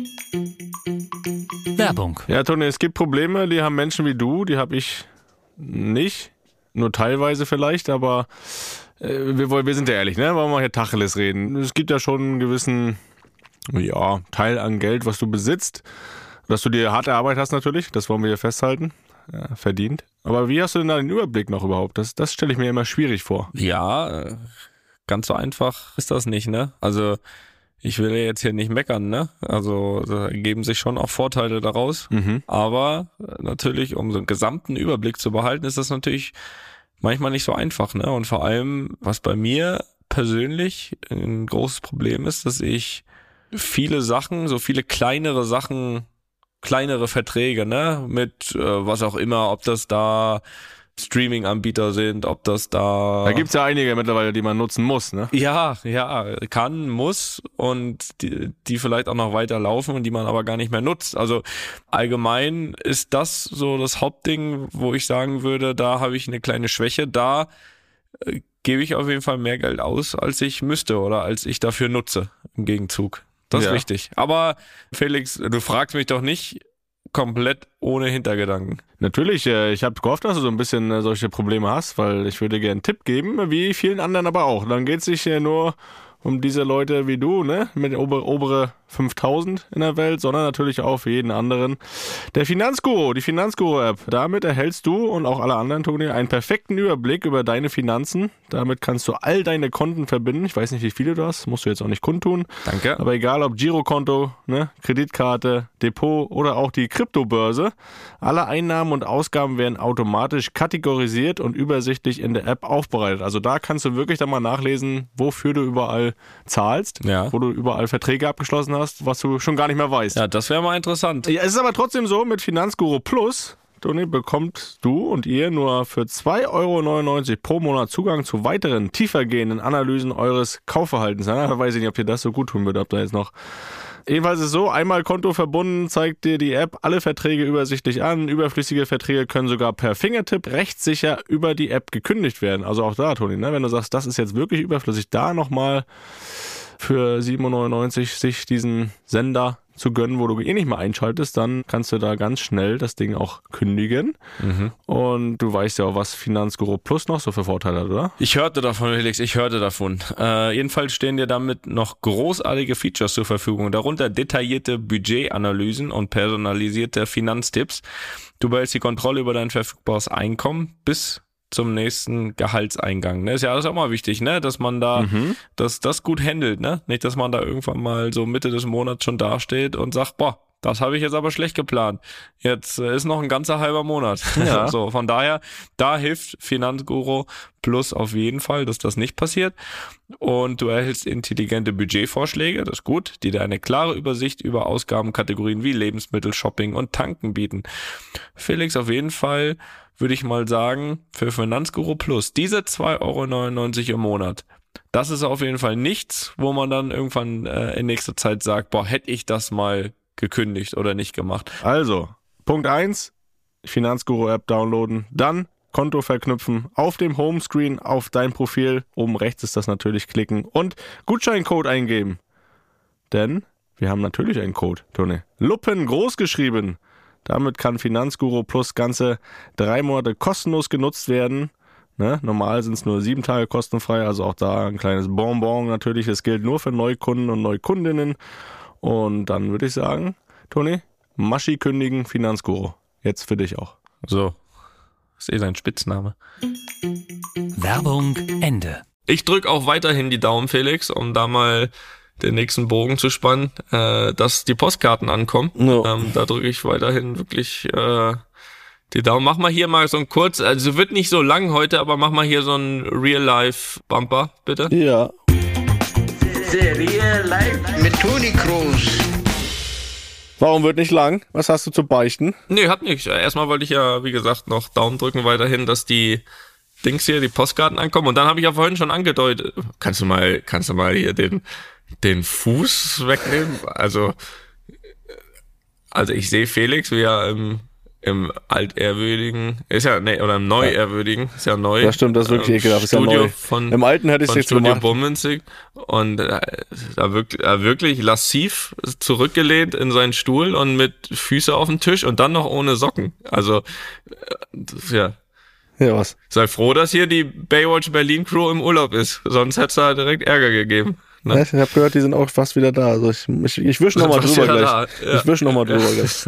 Werbung. Ja, Toni, es gibt Probleme, die haben Menschen wie du, die habe ich nicht. Nur teilweise vielleicht, aber äh, wir, wollen- wir sind ja ehrlich, ne? Wollen wir hier Tacheles reden. Es gibt ja schon einen gewissen, ja, Teil an Geld, was du besitzt. Dass du dir harte Arbeit hast natürlich, das wollen wir hier festhalten. Ja, verdient. Aber wie hast du denn da den Überblick noch überhaupt? Das, das stelle ich mir immer schwierig vor. Ja, äh, ganz so einfach ist das nicht, ne? Also ich will ja jetzt hier nicht meckern, ne? Also da ergeben sich schon auch Vorteile daraus. Mhm. Aber äh, natürlich, um so einen gesamten Überblick zu behalten, ist das natürlich manchmal nicht so einfach, ne? Und vor allem, was bei mir persönlich ein großes Problem ist, dass ich viele Sachen, so viele kleinere Sachen, kleinere Verträge, ne, mit äh, was auch immer, ob das da Streaming-Anbieter sind, ob das da... Da gibt's ja einige mittlerweile, die man nutzen muss, ne? Ja, ja, kann, muss und die, die vielleicht auch noch weiter laufen und die man aber gar nicht mehr nutzt. Also allgemein ist das so das Hauptding, wo ich sagen würde, da habe ich eine kleine Schwäche, da äh, gebe ich auf jeden Fall mehr Geld aus, als ich müsste oder als ich dafür nutze im Gegenzug. Das Ja. ist richtig. Aber Felix, du fragst mich doch nicht, komplett ohne Hintergedanken. Natürlich, äh, ich habe gehofft, dass du so ein bisschen äh, solche Probleme hast, weil ich würde gerne einen Tipp geben, wie vielen anderen aber auch. Dann geht es sich äh, nur um diese Leute wie du, ne, mit ober, obere fünftausend in der Welt, sondern natürlich auch für jeden anderen. Der Finanzguru, die Finanzguru-App. Damit erhältst du und auch alle anderen, Toni, einen perfekten Überblick über deine Finanzen. Damit kannst du all deine Konten verbinden. Ich weiß nicht, wie viele du hast, musst du jetzt auch nicht kundtun. Danke. Aber egal, ob Girokonto, ne, Kreditkarte, Depot oder auch die Kryptobörse, alle Einnahmen und Ausgaben werden automatisch kategorisiert und übersichtlich in der App aufbereitet. Also da kannst du wirklich dann mal nachlesen, wofür du überall zahlst, ja. wo du überall Verträge abgeschlossen hast, was du schon gar nicht mehr weißt. Ja, das wäre mal interessant. Ja, es ist aber trotzdem so, mit Finanzguru Plus, Toni, bekommt du und ihr nur für zwei Euro neunundneunzig pro Monat Zugang zu weiteren, tiefergehenden Analysen eures Kaufverhaltens. Ja, da weiß ich nicht, ob dir das so gut tun würde, ob da jetzt noch... Jedenfalls ist es so, einmal Konto verbunden, zeigt dir die App alle Verträge übersichtlich an. Überflüssige Verträge können sogar per Fingertipp rechtssicher über die App gekündigt werden. Also auch da, Toni, ne, wenn du sagst, das ist jetzt wirklich überflüssig, da nochmal für sieben Euro neunundneunzig sich diesen Sender zu gönnen, wo du eh nicht mehr einschaltest, dann kannst du da ganz schnell das Ding auch kündigen. Mhm. Und du weißt ja auch, was Finanzguru Plus noch so für Vorteile hat, oder? Ich hörte davon, Felix, ich hörte davon. Äh, jedenfalls stehen dir damit noch großartige Features zur Verfügung, darunter detaillierte Budgetanalysen und personalisierte Finanztipps. Du behältst die Kontrolle über dein verfügbares Einkommen bis zum nächsten Gehaltseingang. Ne? Ist ja alles auch mal wichtig, ne? Dass man da mhm. dass das gut handelt, ne? Nicht, dass man da irgendwann mal so Mitte des Monats schon dasteht und sagt, boah, das habe ich jetzt aber schlecht geplant. Jetzt äh, ist noch ein ganzer halber Monat. Ja. So, von daher, da hilft Finanzguru Plus auf jeden Fall, dass das nicht passiert. Und du erhältst intelligente Budgetvorschläge, das ist gut, die dir eine klare Übersicht über Ausgabenkategorien wie Lebensmittel, Shopping und Tanken bieten. Felix, auf jeden Fall würde ich mal sagen, für Finanzguru Plus, diese zwei Euro neunundneunzig im Monat, das ist auf jeden Fall nichts, wo man dann irgendwann äh, in nächster Zeit sagt, boah, hätte ich das mal gekündigt oder nicht gemacht. Also, Punkt eins, Finanzguru-App downloaden, dann Konto verknüpfen, auf dem Homescreen auf dein Profil, oben rechts ist das natürlich, klicken und Gutscheincode eingeben. Denn wir haben natürlich einen Code, Toni. Luppen groß geschrieben. Damit kann Finanzguru Plus ganze drei Monate kostenlos genutzt werden. Ne? Normal sind es nur sieben Tage kostenfrei, also auch da ein kleines Bonbon natürlich. Es gilt nur für Neukunden und Neukundinnen. Und dann würde ich sagen, Toni, Maschi kündigen, Finanzguru. Jetzt für dich auch. So, das ist eh sein Spitzname. Werbung Ende. Ich drücke auch weiterhin die Daumen, Felix, um da mal den nächsten Bogen zu spannen, äh, dass die Postkarten ankommen. No. Ähm, da drücke ich weiterhin wirklich äh, die Daumen. Mach mal hier mal so ein kurz, also wird nicht so lang heute, aber mach mal hier so ein Real-Life-Bumper, bitte. Ja. Real Life mit Toni Kroos. Warum wird nicht lang? Was hast du zu beichten? Nee, hat nicht. Erstmal wollte ich ja, wie gesagt, noch Daumen drücken weiterhin, dass die Dings hier, die Postkarten ankommen. Und dann habe ich ja vorhin schon angedeutet, kannst du mal, kannst du mal hier den den Fuß wegnehmen? Also, also ich sehe Felix, wie er im, im altehrwürdigen, ist ja, nee, oder im neuehrwürdigen, ist ja neu. Das stimmt, das ist wirklich ekelhaft, ist ja Studio neu. Von, Im alten hätte ich es nicht Studio gemacht. Bummenzig. Und äh, da wirklich, äh, wirklich lassiv zurückgelehnt in seinen Stuhl und mit Füße auf dem Tisch und dann noch ohne Socken. Also, äh, ja. Ja, was? Sei froh, dass hier die Baywatch Berlin Crew im Urlaub ist. Sonst hätte es da direkt Ärger gegeben. Ne? Ja, ich habe gehört, die sind auch fast wieder da. Also ich, ich, ich wische nochmal drüber gleich. Ja. Ich wische nochmal drüber gleich.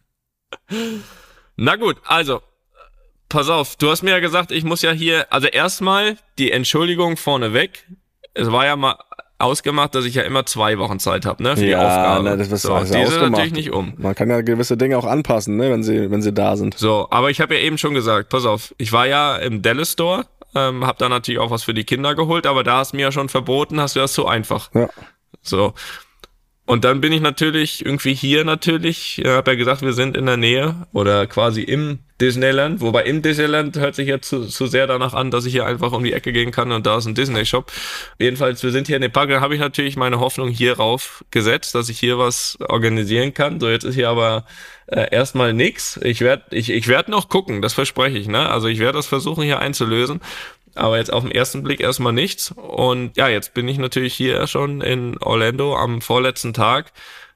Na gut, also, pass auf. Du hast mir ja gesagt, ich muss ja hier, also erstmal die Entschuldigung vorneweg. Es war ja mal ausgemacht, dass ich ja immer zwei Wochen Zeit habe, ne, für ja, die Aufgabe. Ne, das ist so, also die sind natürlich nicht um. Man kann ja gewisse Dinge auch anpassen, ne, wenn sie, wenn sie da sind. So, aber ich habe ja eben schon gesagt, pass auf, ich war ja im Dallas Store, ähm, hab da natürlich auch was für die Kinder geholt, aber da hast du mir ja schon verboten, hast du das so einfach. Ja. So. Und dann bin ich natürlich irgendwie hier natürlich, ich habe ja gesagt, wir sind in der Nähe oder quasi im Disneyland, wobei im Disneyland hört sich jetzt zu, zu sehr danach an, dass ich hier einfach um die Ecke gehen kann und da ist ein Disney-Shop. Jedenfalls, wir sind hier in dem Park, da habe ich natürlich meine Hoffnung hier rauf gesetzt, dass ich hier was organisieren kann. So, jetzt ist hier aber äh, erstmal nix. Ich werde ich, ich werd noch gucken, das verspreche ich, ne? Also ich werde das versuchen hier einzulösen. Aber jetzt auf den ersten Blick erstmal nichts. Und ja, jetzt bin ich natürlich hier schon in Orlando am vorletzten Tag.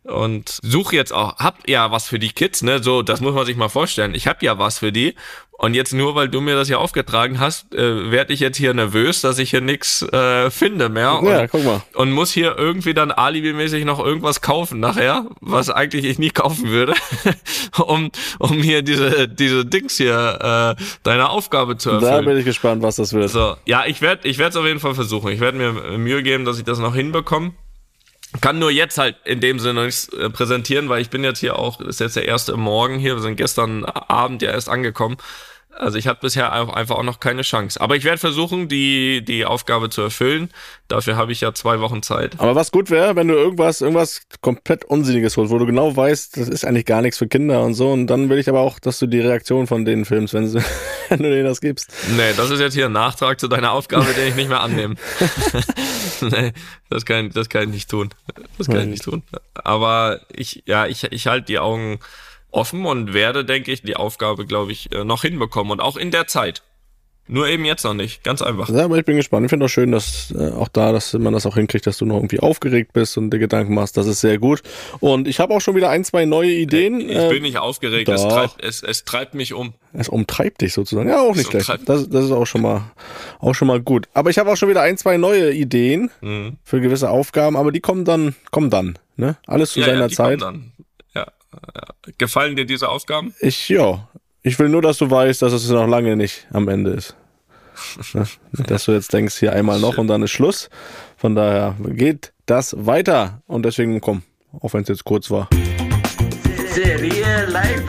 und suche jetzt auch, hab ja was für die Kids, ne, so, das muss man sich mal vorstellen. Ich hab ja was für die und jetzt nur, weil du mir das hier aufgetragen hast, äh, werde ich jetzt hier nervös, dass ich hier nichts äh, finde mehr und, Ja, guck mal. und muss hier irgendwie dann alibimäßig noch irgendwas kaufen nachher, was eigentlich ich nie kaufen würde, um um hier diese diese Dings hier äh, deine Aufgabe zu erfüllen. Da bin ich gespannt, was das wird. So, ja, ich werde ich werde es auf jeden Fall versuchen. Ich werde mir Mühe geben, dass ich das noch hinbekomme. Kann nur jetzt halt in dem Sinne nichts äh, präsentieren, weil ich bin jetzt hier auch, ist jetzt der erste Morgen hier, wir sind gestern Abend ja erst angekommen. Also ich hatte bisher auch einfach auch noch keine Chance. Aber ich werde versuchen, die die Aufgabe zu erfüllen. Dafür habe ich ja zwei Wochen Zeit. Aber was gut wäre, wenn du irgendwas irgendwas komplett Unsinniges holst, wo du genau weißt, das ist eigentlich gar nichts für Kinder und so. Und dann will ich aber auch, dass du die Reaktion von denen filmst, wenn, sie, wenn du denen das gibst. Nee, das ist jetzt hier ein Nachtrag zu deiner Aufgabe, den ich nicht mehr annehme. Nee, das kann, das kann ich nicht tun. Das kann ich nicht tun. Aber ich, ja, ich, ich halte die Augen offen und werde, denke ich, die Aufgabe, glaube ich, noch hinbekommen und auch in der Zeit. Nur eben jetzt noch nicht, ganz einfach. Ja, aber ich bin gespannt. Ich finde auch schön, dass äh, auch da, dass man das auch hinkriegt, dass du noch irgendwie aufgeregt bist und dir Gedanken machst. Das ist sehr gut. Und ich habe auch schon wieder ein, zwei neue Ideen. Ich bin nicht aufgeregt, es doch. treibt, es, es treibt mich um. Es umtreibt dich sozusagen. Ja, auch nicht Es schlecht. umtreibt- Das, das ist auch schon mal, auch schon mal gut. Aber ich habe auch schon wieder ein, zwei neue Ideen Mhm. für gewisse Aufgaben, aber die kommen dann, kommen dann. Ne? Alles zu Ja, seiner ja, die Zeit. kommen dann. Ja, ja. Gefallen dir diese Aufgaben? Ich, ja. Ich will nur, dass du weißt, dass es noch lange nicht am Ende ist. Ne? Nicht, dass du jetzt denkst, hier einmal noch und dann ist Schluss. Von daher geht das weiter. Und deswegen, komm, auch wenn es jetzt kurz war. Serie live.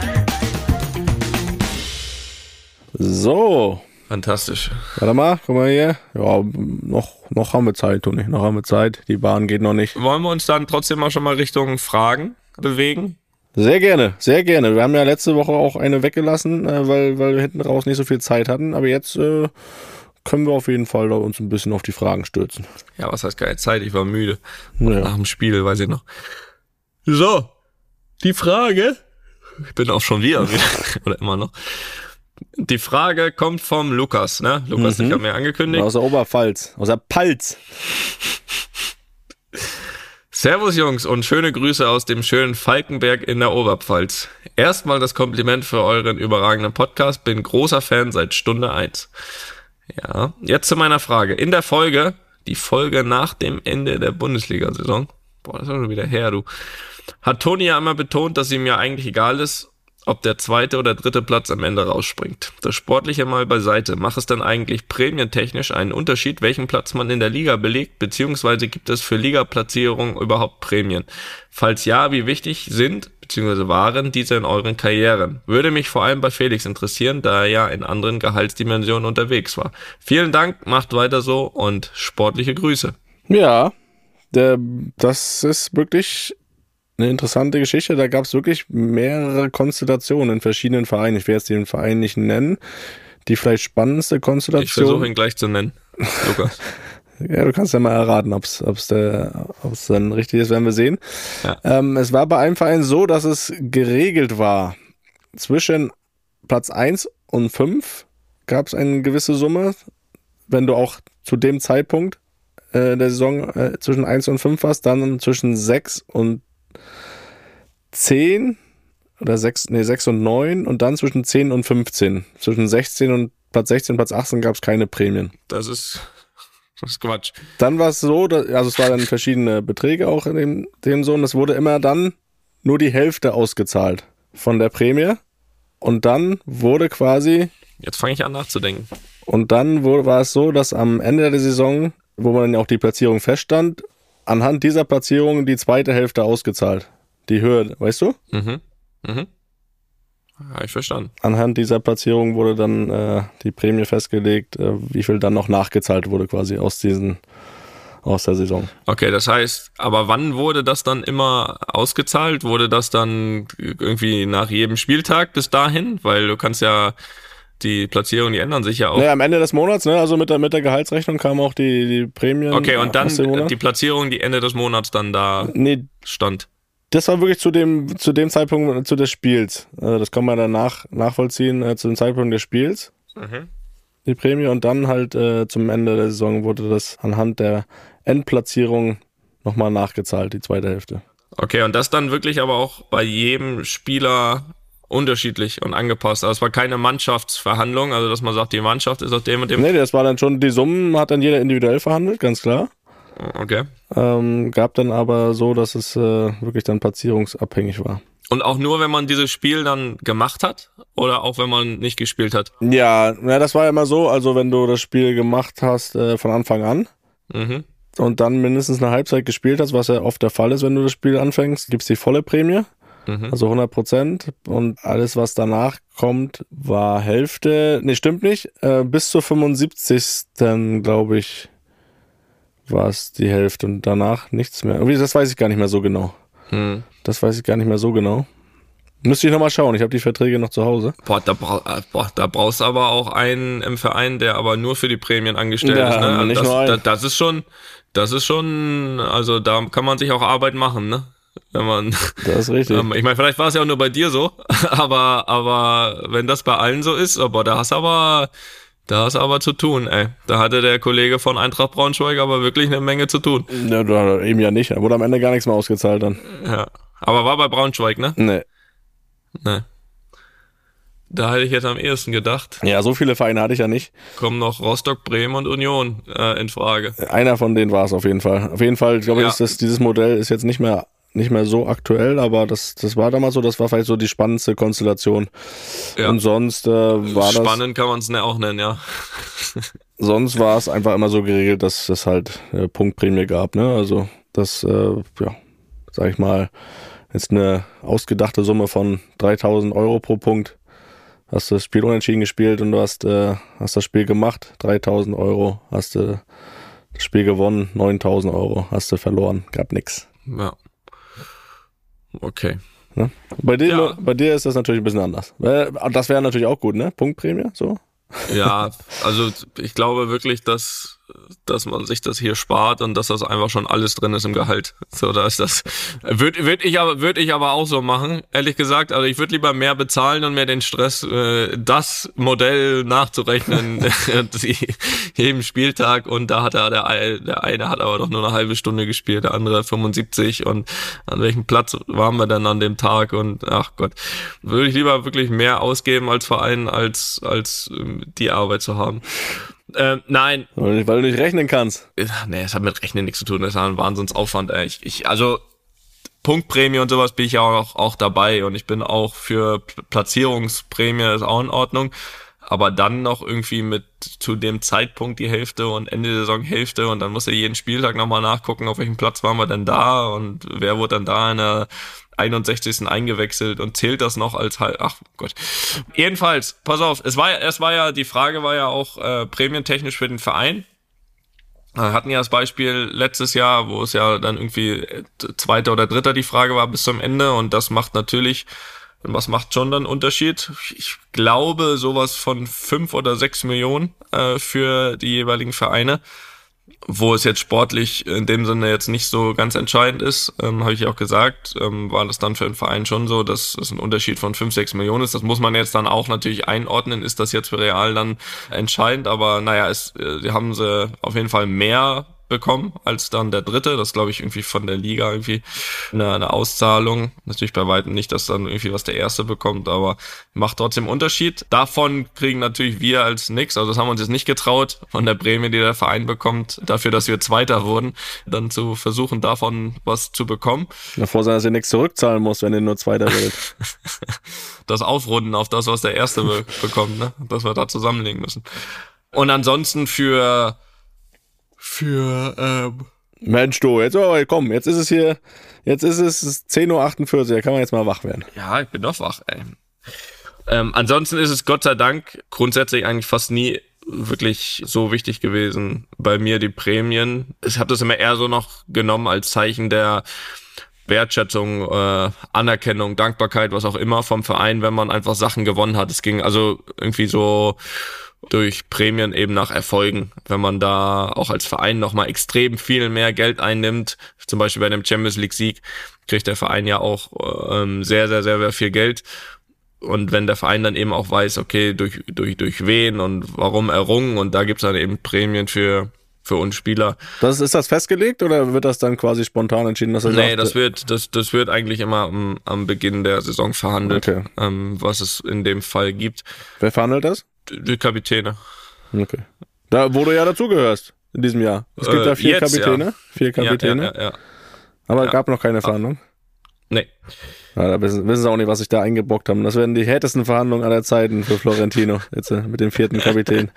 So, Fantastisch. warte mal, guck mal hier. Ja, noch, noch haben wir Zeit, Toni. Noch haben wir Zeit. Die Bahn geht noch nicht. Wollen wir uns dann trotzdem mal schon mal Richtung Fragen bewegen? Sehr gerne, sehr gerne. Wir haben ja letzte Woche auch eine weggelassen, äh, weil, weil wir hinten raus nicht so viel Zeit hatten. Aber jetzt äh, können wir auf jeden Fall da uns ein bisschen auf die Fragen stürzen. Ja, was heißt keine Zeit? Ich war müde. Ja. Nach dem Spiel, weiß ich noch. So, die Frage. Ich bin auch schon wieder, wieder oder immer noch. Die Frage kommt vom Lukas, ne? Lukas, Mhm. ich habe mir angekündigt. Aus der Oberpfalz, aus der Palz. Servus Jungs und schöne Grüße aus dem schönen Falkenberg in der Oberpfalz. Erstmal das Kompliment für euren überragenden Podcast. Bin großer Fan seit Stunde eins. Ja, jetzt zu meiner Frage. In der Folge, die Folge nach dem Ende der Bundesliga-Saison, boah, das ist schon wieder her, du, hat Toni ja immer betont, dass ihm ja eigentlich egal ist, ob der zweite oder dritte Platz am Ende rausspringt. Das Sportliche mal beiseite. Macht es dann eigentlich prämientechnisch einen Unterschied, welchen Platz man in der Liga belegt, beziehungsweise gibt es für Ligaplatzierung überhaupt Prämien? Falls ja, wie wichtig sind, beziehungsweise waren diese in euren Karrieren? Würde mich vor allem bei Felix interessieren, da er ja in anderen Gehaltsdimensionen unterwegs war. Vielen Dank, macht weiter so und sportliche Grüße. Ja, der, das ist wirklich eine interessante Geschichte. Da gab es wirklich mehrere Konstellationen in verschiedenen Vereinen. Ich werde jetzt den Verein nicht nennen. Die vielleicht spannendste Ich versuche Konstellation. ihn gleich zu nennen. Lukas. Ja, du kannst ja mal erraten, ob es dann richtig ist, werden wir sehen. Ja. Ähm, es war bei einem Verein so, dass es geregelt war. Zwischen Platz eins und fünf gab es eine gewisse Summe. Wenn du auch zu dem Zeitpunkt äh, der Saison äh, zwischen eins und fünf warst, dann zwischen sechs und zehn oder sechs, nee, sechs und neun und dann zwischen zehn und fünfzehn. Zwischen sechzehn und Platz sechzehn und Platz achtzehn gab es keine Prämien. Das ist, das ist Quatsch. Dann war es so, dass, also es waren dann verschiedene Beträge auch in dem, dem so und es wurde immer dann nur die Hälfte ausgezahlt von der Prämie und dann wurde quasi, Jetzt fange ich an nachzudenken. und dann wurde, war es so, dass am Ende der Saison, wo man dann ja auch die Platzierung feststand, anhand dieser Platzierung die zweite Hälfte ausgezahlt. Die Höhe, weißt du? Mhm. Mhm. Habe ich verstanden. Anhand dieser Platzierung wurde dann äh, die Prämie festgelegt, äh, wie viel dann noch nachgezahlt wurde quasi aus diesen, aus der Saison. Okay, das heißt, aber wann wurde das dann immer ausgezahlt? Wurde das dann irgendwie nach jedem Spieltag bis dahin? Weil du kannst ja, die Platzierungen, die ändern sich ja auch. Naja, am Ende des Monats, ne? Also mit der, mit der Gehaltsrechnung kamen auch die, die Prämien. Okay, und dann aus dem Monat. die Platzierung, die Ende des Monats dann da Nee, stand. das war wirklich zu dem, zu dem Zeitpunkt zu des Spiels. Also das kann man dann nach, nachvollziehen, äh, zu dem Zeitpunkt des Spiels, Mhm. die Prämie. Und dann halt äh, zum Ende der Saison wurde das anhand der Endplatzierung nochmal nachgezahlt, die zweite Hälfte. Okay, und das dann wirklich aber auch bei jedem Spieler unterschiedlich und angepasst. Also es war keine Mannschaftsverhandlung, also dass man sagt, die Mannschaft ist auf dem und dem. Nee, das war dann schon, die Summen hat dann jeder individuell verhandelt, ganz klar. Okay. Ähm, gab dann aber so, dass es äh, wirklich dann platzierungsabhängig war. Und auch nur, wenn man dieses Spiel dann gemacht hat oder auch wenn man nicht gespielt hat? Ja, ja, das war ja immer so, also wenn du das Spiel gemacht hast äh, von Anfang an Mhm. und dann mindestens eine Halbzeit gespielt hast, was ja oft der Fall ist, wenn du das Spiel anfängst, gibt's die volle Prämie, Mhm. also hundert Prozent, und alles, was danach kommt, war Hälfte, nee, stimmt nicht, äh, bis zur fünfundsiebzigsten glaube ich, war es die Hälfte und danach nichts mehr. Irgendwie, das weiß ich gar nicht mehr so genau. Hm. Das weiß ich gar nicht mehr so genau. Müsste ich nochmal schauen, ich habe die Verträge noch zu Hause. Boah, da, bra boah, da brauchst du aber auch einen im Verein, der aber nur für die Prämien angestellt Ja, ist. Ne? nicht das, nur einen. da, das ist schon, das ist schon, also da kann man sich auch Arbeit machen, ne? Wenn man, Das ist richtig. ähm, ich meine, vielleicht war es ja auch nur bei dir so, aber, aber wenn das bei allen so ist, aber da hast aber, da hast aber zu tun, ey. Da hatte der Kollege von Eintracht Braunschweig aber wirklich eine Menge zu tun. Ja, du, eben ja nicht. Da wurde am Ende gar nichts mehr ausgezahlt dann. Ja. Aber war bei Braunschweig, ne? Nee. Ne. Da hätte ich jetzt am ehesten gedacht, Ja, so viele Vereine hatte ich ja nicht. kommen noch Rostock, Bremen und Union äh, in Frage. Einer von denen war es auf jeden Fall. Auf jeden Fall, glaube ich, Ja. ist das, dieses Modell ist jetzt nicht mehr nicht mehr so aktuell, aber das das war damals so, das war vielleicht so die spannendste Konstellation. Ja. Und sonst äh, war Spannend kann man es ne auch nennen, ja. das sonst war es einfach immer so geregelt, dass es halt äh, Punktprämie gab, ne? Also das äh, ja, sag ich mal, jetzt eine ausgedachte Summe von dreitausend Euro pro Punkt. Hast du das Spiel unentschieden gespielt und du hast, äh, hast das Spiel gemacht, dreitausend Euro. Hast du das Spiel gewonnen, neuntausend Euro. Hast du verloren, gab nix. Ja. Okay. Ne? Bei, dir, Ja. bei dir ist das natürlich ein bisschen anders. Äh, Das wäre natürlich auch gut, ne? Punktprämie, so. Ja, also ich glaube wirklich, dass, dass man sich das hier spart und dass das einfach schon alles drin ist im Gehalt. So, da ist das. Würde würd ich aber, würde ich aber auch so machen, ehrlich gesagt. Also ich würde lieber mehr bezahlen und mehr den Stress, äh, das Modell nachzurechnen, die, jeden Spieltag. Und da hat er, der, der eine hat aber doch nur eine halbe Stunde gespielt, der andere fünfundsiebzig. Und an welchem Platz waren wir denn an dem Tag? Und ach Gott, würde ich lieber wirklich mehr ausgeben als Verein, als, als die Arbeit zu haben. Ähm, nein. Weil du nicht rechnen kannst. Nee, es hat mit Rechnen nichts zu tun. Das ist ein Wahnsinnsaufwand. Ey. Ich, ich, also Punktprämie und sowas bin ich ja auch, auch dabei. Und ich bin auch für Platzierungsprämie, ist auch in Ordnung. Aber dann noch irgendwie mit zu dem Zeitpunkt die Hälfte und Ende der Saison Hälfte. Und dann muss er jeden Spieltag nochmal nachgucken, auf welchem Platz waren wir denn da und wer wurde dann da in der einundsechzigsten eingewechselt und zählt das noch als halt, ach Gott. Jedenfalls, pass auf, es war ja, es war ja, die Frage war ja auch äh, prämientechnisch für den Verein. Wir hatten ja das Beispiel letztes Jahr, wo es ja dann irgendwie zweiter oder dritter die Frage war bis zum Ende und das macht natürlich, was macht schon dann Unterschied? Ich glaube sowas von fünf oder sechs Millionen äh, für die jeweiligen Vereine. Wo es jetzt sportlich in dem Sinne jetzt nicht so ganz entscheidend ist, ähm, habe ich ja auch gesagt, ähm, war das dann für den Verein schon so, dass es ein Unterschied von fünf, sechs Millionen ist. Das muss man jetzt dann auch natürlich einordnen. Ist das jetzt für Real dann entscheidend? Aber naja, es, äh, die haben sie auf jeden Fall mehr bekommen als dann der dritte. Das glaube ich irgendwie von der Liga irgendwie eine, eine Auszahlung. Natürlich bei weitem nicht, dass dann irgendwie was der erste bekommt, aber macht trotzdem Unterschied. Davon kriegen natürlich wir als nix. Also das haben wir uns jetzt nicht getraut, von der Prämie, die der Verein bekommt, dafür, dass wir Zweiter wurden, dann zu versuchen, davon was zu bekommen. Davor sein, dass ihr nichts zurückzahlen musst, wenn ihr nur Zweiter werdet. Das Aufrunden auf das, was der Erste be- bekommt, ne? Dass wir da zusammenlegen müssen. Und ansonsten für für ähm Mensch, du, jetzt oh, komm, jetzt ist es hier, jetzt ist es zehn Uhr achtundvierzig, da kann man jetzt mal wach werden. ja, ich bin doch wach, ey. Ähm, ansonsten ist es Gott sei Dank grundsätzlich eigentlich fast nie wirklich so wichtig gewesen bei mir, die Prämien. Ich habe das immer eher so noch genommen als Zeichen der Wertschätzung, äh, Anerkennung, Dankbarkeit, was auch immer vom Verein, wenn man einfach Sachen gewonnen hat. Es ging also irgendwie so durch Prämien eben nach Erfolgen, wenn man da auch als Verein nochmal extrem viel mehr Geld einnimmt, zum Beispiel bei einem Champions League Sieg, kriegt der Verein ja auch ähm, sehr, sehr, sehr, sehr viel Geld. Und wenn der Verein dann eben auch weiß, okay, durch durch durch wen und warum errungen, und da gibt's dann eben Prämien für für uns Spieler. Das, ist das festgelegt oder wird das dann quasi spontan entschieden? Dass er nee, sagt, das wird, das, das wird eigentlich immer am, am Beginn der Saison verhandelt, okay. ähm, was es in dem Fall gibt. Wer verhandelt das? Die, die Kapitäne. Okay. Da, wo du ja dazugehörst in diesem Jahr. Es gibt äh, ja vier jetzt, Kapitäne. Ja. Vier Kapitäne. Ja, ja, ja, ja. Aber es ja. gab noch keine Verhandlung. Nee. Ja, da wissen, wissen sie auch nicht, was sich da eingebrockt haben. Das werden die härtesten Verhandlungen aller Zeiten für Florentino, jetzt äh, mit dem vierten Kapitän.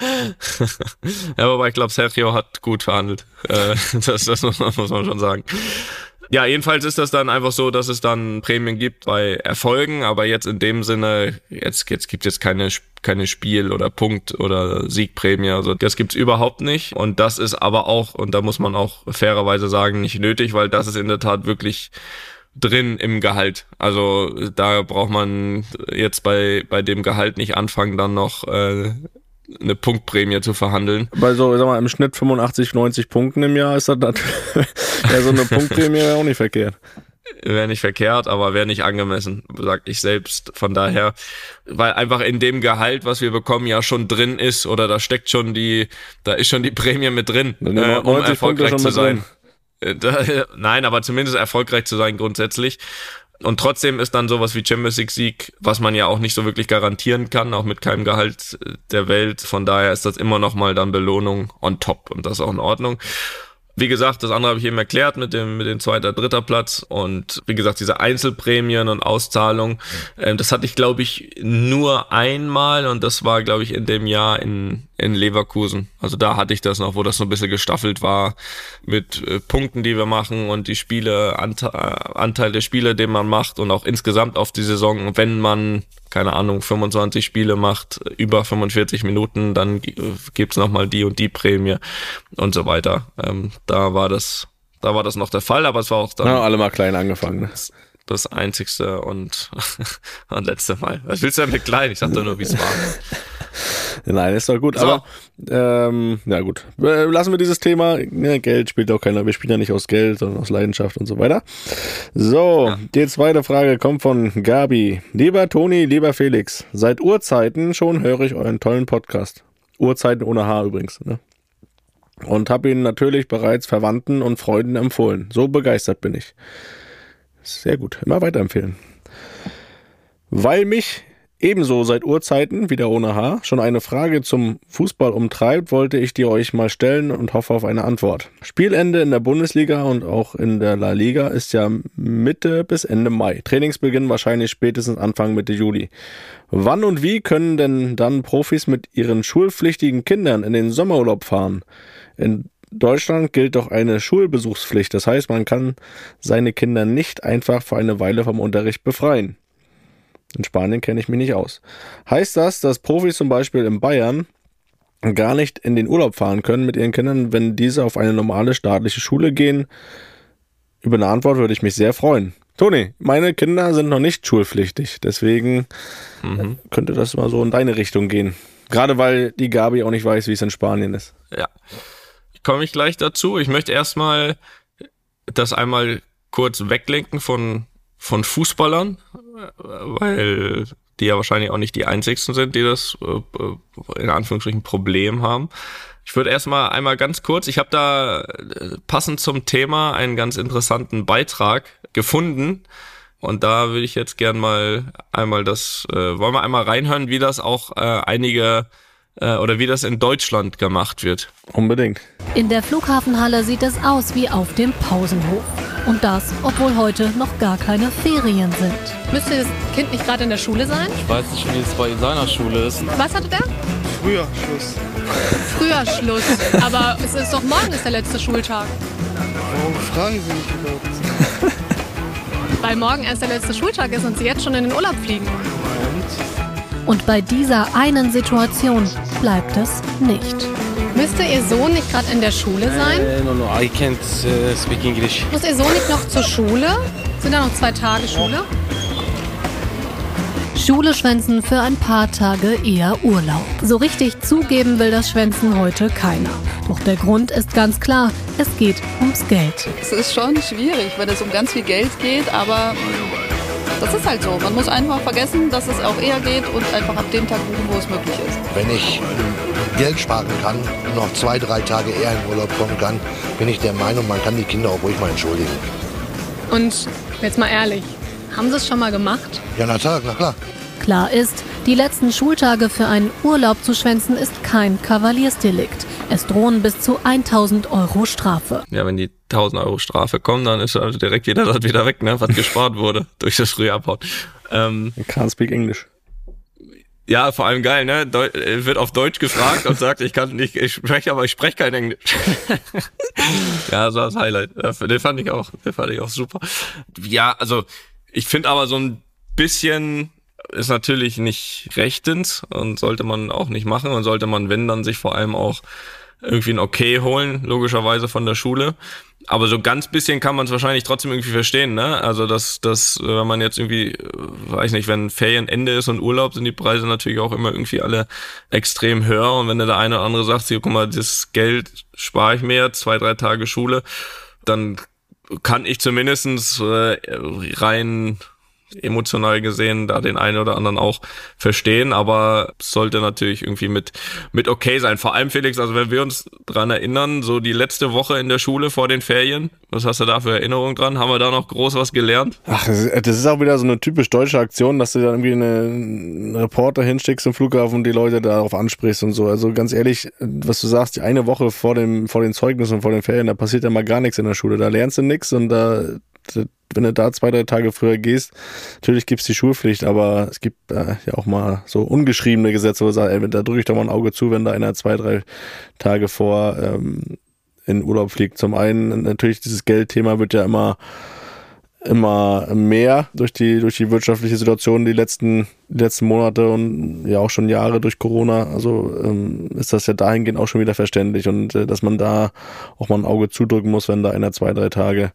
Ja, aber ich glaube, Sergio hat gut verhandelt. Äh, das, das muss man, muss man schon sagen. Ja, jedenfalls ist das dann einfach so, dass es dann Prämien gibt bei Erfolgen, aber jetzt in dem Sinne, jetzt, jetzt gibt es jetzt keine, keine Spiel- oder Punkt- oder Siegprämie, also das gibt's überhaupt nicht und das ist aber auch, und da muss man auch fairerweise sagen, nicht nötig, weil das ist in der Tat wirklich drin im Gehalt. Also da braucht man jetzt bei, bei dem Gehalt nicht anfangen, dann noch äh, eine Punktprämie zu verhandeln. Bei so, sag mal, im Schnitt fünfundachtzig, neunzig Punkten im Jahr ist das dann, ja, so eine Punktprämie wäre auch nicht verkehrt. Wäre nicht verkehrt, aber wäre nicht angemessen, sag ich selbst. Von daher, weil einfach in dem Gehalt, was wir bekommen, ja schon drin ist, oder da steckt schon die, da ist schon die Prämie mit drin, äh, um erfolgreich zu sein. Da, nein, aber zumindest erfolgreich zu sein grundsätzlich. Und trotzdem ist dann sowas wie Champions League Sieg, was man ja auch nicht so wirklich garantieren kann, auch mit keinem Gehalt der Welt. Von daher ist das immer noch mal dann Belohnung on top und das ist auch in Ordnung. Wie gesagt, das andere habe ich eben erklärt mit dem mit dem zweiter, dritter Platz und wie gesagt, diese Einzelprämien und Auszahlungen, äh, das hatte ich glaube ich nur einmal und das war glaube ich in dem Jahr in in Leverkusen. Also da hatte ich das noch, wo das so ein bisschen gestaffelt war mit äh, Punkten, die wir machen und die Spiele, Anteil, Anteil der Spiele, den man macht und auch insgesamt auf die Saison. Wenn man, keine Ahnung, fünfundzwanzig Spiele macht, über fünfundvierzig Minuten, dann gibt's nochmal die und die Prämie und so weiter. Ähm, da war das, da war das noch der Fall, aber es war auch dann... Ja, alle mal klein angefangen, ne? Das einzigste und, und letzte Mal. Was willst du denn mit klein? Ich sag doch nur, wie es war. Nein, ist doch gut, So. aber ähm, ja gut. Äh, Lassen wir dieses Thema. Ja, Geld spielt auch keiner. Wir spielen ja nicht aus Geld, sondern aus Leidenschaft und so weiter. So, Ja. die zweite Frage kommt von Gabi. Lieber Toni, lieber Felix, seit Urzeiten schon höre ich euren tollen Podcast. Urzeiten ohne H übrigens, ne? Und habe ihn natürlich bereits Verwandten und Freunden empfohlen. So begeistert bin ich. Sehr gut, immer weiterempfehlen. Weil mich ebenso seit Urzeiten, wieder ohne H, schon eine Frage zum Fußball umtreibt, wollte ich die euch mal stellen und hoffe auf eine Antwort. Spielende in der Bundesliga und auch in der La Liga ist ja Mitte bis Ende Mai. Trainingsbeginn wahrscheinlich spätestens Anfang Mitte Juli. Wann und wie können denn dann Profis mit ihren schulpflichtigen Kindern in den Sommerurlaub fahren? In Deutschland gilt doch eine Schulbesuchspflicht. Das heißt, man kann seine Kinder nicht einfach für eine Weile vom Unterricht befreien. In Spanien kenne ich mich nicht aus. Heißt das, dass Profis zum Beispiel in Bayern gar nicht in den Urlaub fahren können mit ihren Kindern, wenn diese auf eine normale staatliche Schule gehen? Über eine Antwort würde ich mich sehr freuen. Toni, meine Kinder sind noch nicht schulpflichtig, deswegen mhm. könnte das mal so in deine Richtung gehen. Gerade weil die Gabi auch nicht weiß, wie es in Spanien ist. Ja, komme ich gleich dazu. Ich möchte erstmal das einmal kurz weglenken von, von Fußballern, weil die ja wahrscheinlich auch nicht die einzigsten sind, die das äh, in Anführungsstrichen Problem haben. Ich würde erstmal einmal ganz kurz, ich habe da passend zum Thema einen ganz interessanten Beitrag gefunden und da würde ich jetzt gern mal einmal das, äh, wollen wir einmal reinhören, wie das auch äh, einige äh, oder wie das in Deutschland gemacht wird. Unbedingt. In der Flughafenhalle sieht es aus wie auf dem Pausenhof. Und das, obwohl heute noch gar keine Ferien sind. Müsste das Kind nicht gerade in der Schule sein? Ich weiß nicht, wie es bei seiner Schule ist. Was hatte der? Früher Schluss. Früher Schluss. Aber es ist doch morgen ist der letzte Schultag. Warum fragen Sie mich überhaupt? Weil morgen erst der letzte Schultag ist und Sie jetzt schon in den Urlaub fliegen. Und bei dieser einen Situation bleibt es nicht. Müsste Ihr Sohn nicht gerade in der Schule sein? Uh, no, no, I can't uh, speak English. Muss Ihr Sohn nicht noch zur Schule? Sind da noch zwei Tage Schule? Schule schwänzen für ein paar Tage eher Urlaub. So richtig zugeben will das Schwänzen heute keiner. Doch der Grund ist ganz klar, es geht ums Geld. Es ist schon schwierig, weil es um ganz viel Geld geht, aber Das ist halt so. Man muss einfach vergessen, dass es auch eher geht und einfach ab dem Tag buchen, wo es möglich ist. Wenn ich Geld sparen kann und noch zwei, drei Tage eher in Urlaub kommen kann, bin ich der Meinung, man kann die Kinder auch ruhig mal entschuldigen. Und jetzt mal ehrlich, haben Sie es schon mal gemacht? Ja, na klar, na klar. Klar ist, die letzten Schultage für einen Urlaub zu schwänzen ist kein Kavaliersdelikt. Es drohen bis zu tausend Euro Strafe. Ja, wenn die tausend Euro Strafe kommen, dann ist also direkt jeder das wieder weg, ne, was gespart wurde durch das frühe Abhauen. Ähm, Can't speak English. Ja, vor allem geil, ne? Deu- wird auf Deutsch gefragt und sagt, ich kann nicht, ich spreche, aber ich spreche kein Englisch. Ja, das war das Highlight. Den fand ich auch, den fand ich auch super. Ja, also ich finde aber so ein bisschen ist natürlich nicht rechtens und sollte man auch nicht machen und sollte man, wenn, dann sich vor allem auch irgendwie ein Okay holen, logischerweise von der Schule. Aber so ganz bisschen kann man es wahrscheinlich trotzdem irgendwie verstehen, ne? Also dass, dass wenn man jetzt irgendwie, weiß nicht, wenn Ferienende ist und Urlaub, sind die Preise natürlich auch immer irgendwie alle extrem höher. Und wenn der eine oder andere sagt, hier, guck mal, das Geld spare ich mir, zwei, drei Tage Schule, dann kann ich zumindestens äh, rein emotional gesehen da den einen oder anderen auch verstehen, aber es sollte natürlich irgendwie mit mit okay sein. Vor allem, Felix, also wenn wir uns dran erinnern, so die letzte Woche in der Schule vor den Ferien, was hast du da für Erinnerungen dran? Haben wir da noch groß was gelernt? Ach, das ist, das ist auch wieder so eine typisch deutsche Aktion, dass du dann irgendwie eine, einen Reporter hinschickst im Flughafen und die Leute darauf ansprichst und so. Also ganz ehrlich, was du sagst, die eine Woche vor dem vor den Zeugnissen und vor den Ferien, da passiert ja mal gar nichts in der Schule. Da lernst du nichts und da wenn du da zwei, drei Tage früher gehst, natürlich gibt's die Schulpflicht, aber es gibt äh, ja auch mal so ungeschriebene Gesetze, wo du sagst, ey, da drücke ich doch mal ein Auge zu, wenn da einer zwei, drei Tage vor ähm, in Urlaub fliegt. Zum einen natürlich dieses Geldthema wird ja immer immer mehr durch die durch die wirtschaftliche Situation die letzten die letzten Monate und ja auch schon Jahre durch Corona. Also ähm, ist das ja dahingehend auch schon wieder verständlich und äh, dass man da auch mal ein Auge zudrücken muss, wenn da einer zwei, drei Tage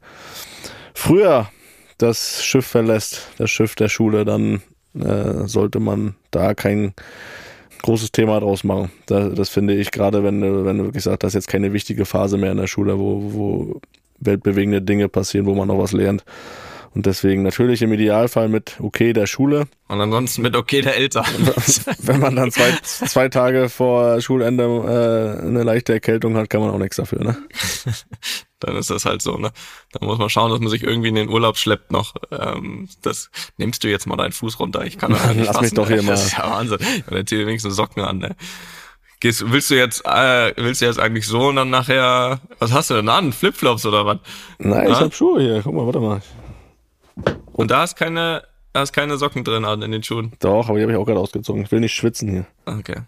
früher das Schiff verlässt, das Schiff der Schule, dann äh, sollte man da kein großes Thema draus machen. Da, das finde ich, gerade wenn du, wenn du wirklich sagst, das ist jetzt keine wichtige Phase mehr in der Schule, wo, wo weltbewegende Dinge passieren, wo man noch was lernt. Und deswegen natürlich im Idealfall mit okay der Schule. Und ansonsten mit okay der Eltern. Wenn man dann zwei, zwei Tage vor Schulende äh, eine leichte Erkältung hat, kann man auch nichts dafür, ne? Dann ist das halt so, ne? Dann muss man schauen, dass man sich irgendwie in den Urlaub schleppt noch. Ähm, das nimmst du jetzt mal deinen Fuß runter. Ich kann das nicht Lass fassen, mich doch hier das mal. Das ist ja Wahnsinn. Dann zieh dir wenigstens Socken an, ne? Gehst, willst du jetzt, äh, willst du jetzt eigentlich so und dann nachher, was hast du denn an? Flipflops oder was? Nein, ja? Ich hab Schuhe hier. Guck mal, warte mal. Und da ist keine, da ist keine Socken drin an in den Schuhen. Doch, aber die habe ich auch gerade ausgezogen. Ich will nicht schwitzen hier. Okay.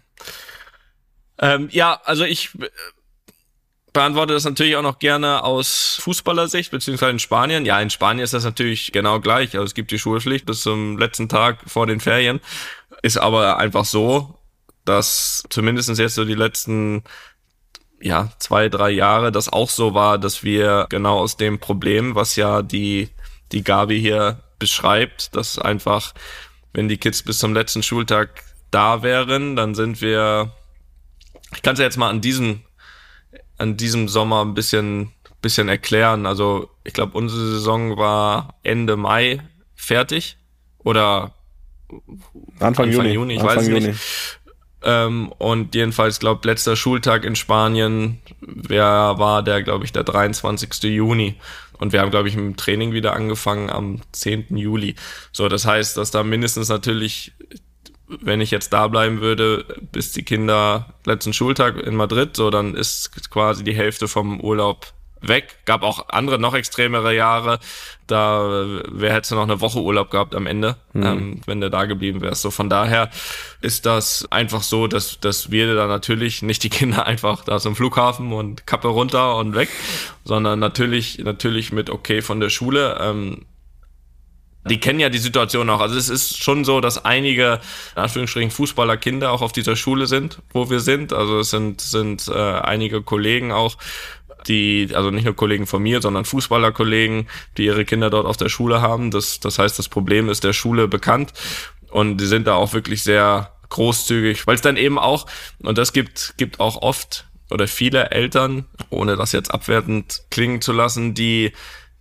Ähm, ja, also ich beantworte das natürlich auch noch gerne aus Fußballersicht, beziehungsweise in Spanien. Ja, in Spanien ist das natürlich genau gleich. Also es gibt die Schulpflicht bis zum letzten Tag vor den Ferien. Ist aber einfach so, dass zumindest jetzt so die letzten ja zwei, drei Jahre das auch so war, dass wir genau aus dem Problem, was ja die die Gabi hier beschreibt, dass einfach, wenn die Kids bis zum letzten Schultag da wären, dann sind wir, ich kann es ja jetzt mal an diesem an diesem Sommer ein bisschen bisschen erklären. Also ich glaube, unsere Saison war Ende Mai fertig oder Anfang, Anfang Juni. Juni, ich Anfang weiß es Juni. nicht. Ähm, und jedenfalls, glaube letzter Schultag in Spanien, wer war der, glaube ich, der dreiundzwanzigste Juni. Und wir haben, glaube ich, mit dem Training wieder angefangen am zehnten Juli. So, das heißt, dass da mindestens natürlich, wenn ich jetzt da bleiben würde, bis die Kinder letzten Schultag in Madrid, so, dann ist quasi die Hälfte vom Urlaub weg. Gab auch andere, noch extremere Jahre. Da wer hätte noch eine Woche Urlaub gehabt am Ende, mhm. ähm, wenn du da geblieben wärst. So, von daher ist das einfach so, dass dass wir da natürlich nicht die Kinder einfach da zum Flughafen und Kappe runter und weg, sondern natürlich natürlich mit okay von der Schule. Ähm, die kennen ja die Situation auch. Also es ist schon so, dass einige, in Anführungsstrichen, Fußballerkinder auch auf dieser Schule sind, wo wir sind. Also es sind sind äh, einige Kollegen auch, die, also nicht nur Kollegen von mir, sondern Fußballerkollegen, die ihre Kinder dort auf der Schule haben. Das, das heißt, das Problem ist der Schule bekannt und die sind da auch wirklich sehr großzügig, weil es dann eben auch, und das gibt, gibt auch oft oder viele Eltern, ohne das jetzt abwertend klingen zu lassen, die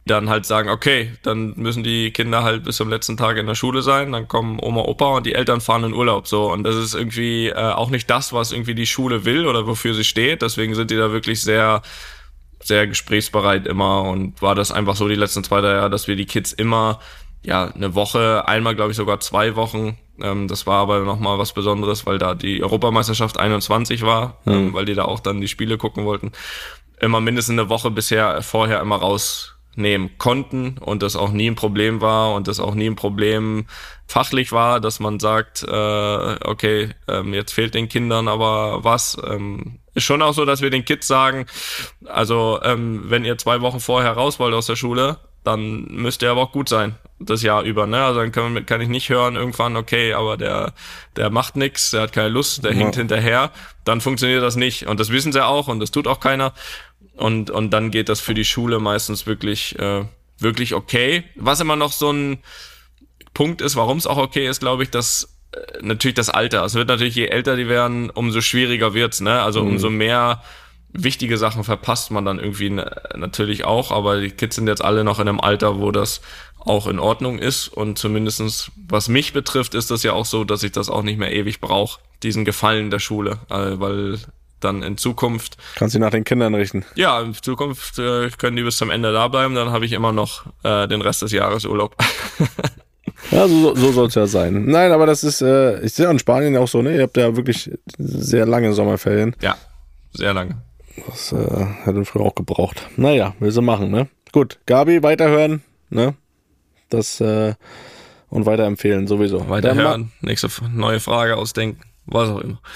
dann halt sagen, okay, dann müssen die Kinder halt bis zum letzten Tag in der Schule sein, dann kommen Oma, Opa und die Eltern fahren in Urlaub, so. Und das ist irgendwie äh, auch nicht das, was irgendwie die Schule will oder wofür sie steht, deswegen sind die da wirklich sehr, sehr gesprächsbereit immer und war das einfach so die letzten zwei, drei Jahre, dass wir die Kids immer, ja, eine Woche, einmal glaube ich sogar zwei Wochen, ähm, das war aber nochmal was Besonderes, weil da die Europameisterschaft einundzwanzig war, mhm. ähm, weil die da auch dann die Spiele gucken wollten, immer mindestens eine Woche bisher vorher immer raus nehmen konnten und das auch nie ein Problem war und das auch nie ein Problem fachlich war, dass man sagt, äh, okay, ähm, jetzt fehlt den Kindern aber was. Ähm, ist schon auch so, dass wir den Kids sagen, also ähm, wenn ihr zwei Wochen vorher raus wollt aus der Schule, dann müsst ihr aber auch gut sein, das Jahr über, ne? Also dann kann, kann ich nicht hören irgendwann, okay, aber der der macht nix, der hat keine Lust, der ja. hinkt hinterher, dann funktioniert das nicht und das wissen sie auch und das tut auch keiner. Und und dann geht das für die Schule meistens wirklich äh, wirklich okay. Was immer noch so ein Punkt ist, warum es auch okay ist, glaube ich, dass äh, natürlich das Alter. Es wird natürlich, je älter die werden, umso schwieriger wird's, ne? Also mhm. umso mehr wichtige Sachen verpasst man dann irgendwie ne, natürlich auch. Aber die Kids sind jetzt alle noch in einem Alter, wo das auch in Ordnung ist. Und zumindestens, was mich betrifft, ist das ja auch so, dass ich das auch nicht mehr ewig brauche, diesen Gefallen der Schule, äh, weil dann in Zukunft... Kannst du nach den Kindern richten? Ja, in Zukunft äh, können die bis zum Ende da bleiben, dann habe ich immer noch äh, den Rest des Jahres Urlaub. Ja, so, so soll es ja sein. Nein, aber das ist, äh, ich sehe in Spanien auch so, ne? Ihr habt ja wirklich sehr lange Sommerferien. Ja, sehr lange. Das äh, hätten wir früher auch gebraucht. Naja, will sie machen, ne? Gut, Gabi, weiterhören, ne? Das, äh, und weiterempfehlen, sowieso. Weiterhören, nächste neue Frage ausdenken, was auch immer.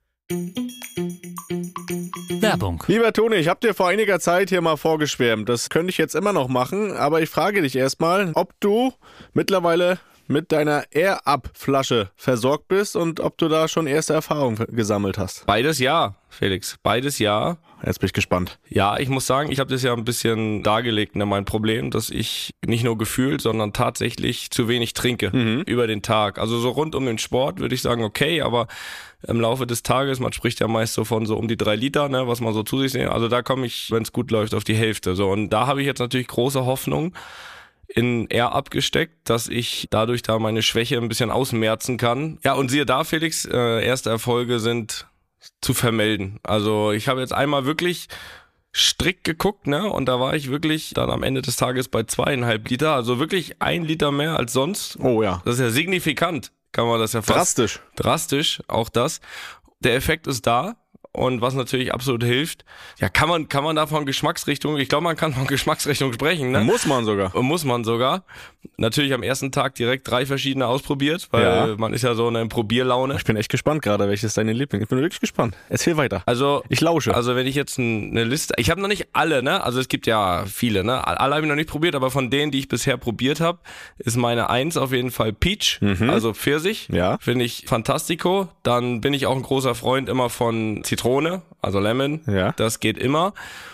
Werbung. Lieber Toni, ich habe dir vor einiger Zeit hier mal vorgeschwärmt. Das könnte ich jetzt immer noch machen, aber ich frage dich erstmal, ob du mittlerweile mit deiner Air-Up-Flasche versorgt bist und ob du da schon erste Erfahrungen gesammelt hast. Beides ja, Felix. Beides ja. Jetzt bin ich gespannt. Ja, ich muss sagen, ich habe das ja ein bisschen dargelegt, ne, mein Problem, dass ich nicht nur gefühlt, sondern tatsächlich zu wenig trinke mhm. über den Tag. Also so rund um den Sport würde ich sagen, okay, aber im Laufe des Tages, man spricht ja meist so von so um die drei Liter, ne, was man so zu sich sehen. Also da komme ich, wenn es gut läuft, auf die Hälfte. So, und da habe ich jetzt natürlich große Hoffnung in Air abgesteckt, dass ich dadurch da meine Schwäche ein bisschen ausmerzen kann. Ja, und siehe da, Felix, äh, erste Erfolge sind zu vermelden. Also ich habe jetzt einmal wirklich strikt geguckt, ne, und da war ich wirklich dann am Ende des Tages bei zweieinhalb Liter, also wirklich ein Liter mehr als sonst. Oh ja. Das ist ja signifikant, kann man das ja fast. Drastisch. Drastisch, auch das. Der Effekt ist da. Und was natürlich absolut hilft, ja, kann man kann man da von Geschmacksrichtung, ich glaube, man kann von Geschmacksrichtung sprechen, ne? Muss man sogar. Muss man sogar. Natürlich am ersten Tag direkt drei verschiedene ausprobiert, weil ja. man ist ja so in einer Probierlaune. Ich bin echt gespannt gerade, welches ist deine Liebling? Ich bin wirklich gespannt. Erzähl weiter. Also ich lausche. Also wenn ich jetzt eine Liste, ich habe noch nicht alle, ne? Also es gibt ja viele, ne? Alle habe ich noch nicht probiert, aber von denen, die ich bisher probiert habe, ist meine Eins auf jeden Fall Peach, mhm. also Pfirsich. Ja. Finde ich fantastico. Dann bin ich auch ein großer Freund immer von Zitrone, also Lemon. Ja. Das geht immer.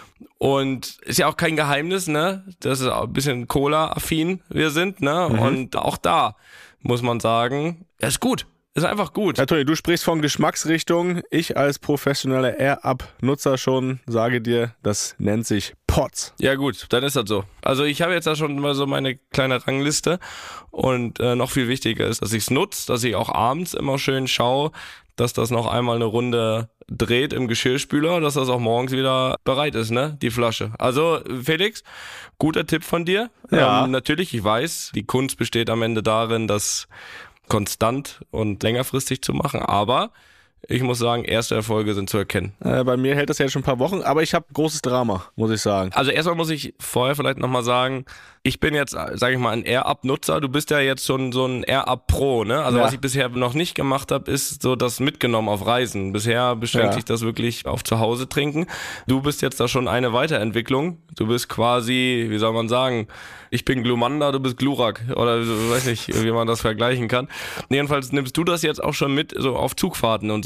Und ist ja auch kein Geheimnis, ne? Das ist auch ein bisschen Cola-affin wir sind, ne? Mhm. Und auch da muss man sagen, ja, ist gut. Ist einfach gut. Ja, Toni, du sprichst von Geschmacksrichtung. Ich als professioneller Air-Up-Nutzer schon sage dir, das nennt sich Pots. Ja gut, dann ist das so. Also ich habe jetzt da schon mal so meine kleine Rangliste und äh, noch viel wichtiger ist, dass ich es nutze, dass ich auch abends immer schön schaue, dass das noch einmal eine Runde dreht im Geschirrspüler, dass das auch morgens wieder bereit ist, ne, die Flasche. Also Felix, guter Tipp von dir. Ja. Ähm, natürlich, ich weiß, die Kunst besteht am Ende darin, das konstant und längerfristig zu machen, aber ich muss sagen, erste Erfolge sind zu erkennen. Äh, bei mir hält das ja schon ein paar Wochen, aber ich habe großes Drama, muss ich sagen. Also erstmal muss ich vorher vielleicht nochmal sagen, ich bin jetzt, sage ich mal, ein Air-Up-Nutzer. Du bist ja jetzt schon so ein Air-Up-Pro, ne? Also ja. was ich bisher noch nicht gemacht habe, ist so das mitgenommen auf Reisen. Bisher beschränkt ja. sich das wirklich auf zu Hause trinken. Du bist jetzt da schon eine Weiterentwicklung. Du bist quasi, wie soll man sagen, ich bin Glumanda, du bist Glurak. Oder weiß nicht, wie man das vergleichen kann. Jedenfalls nimmst du das jetzt auch schon mit, so auf Zugfahrten und so.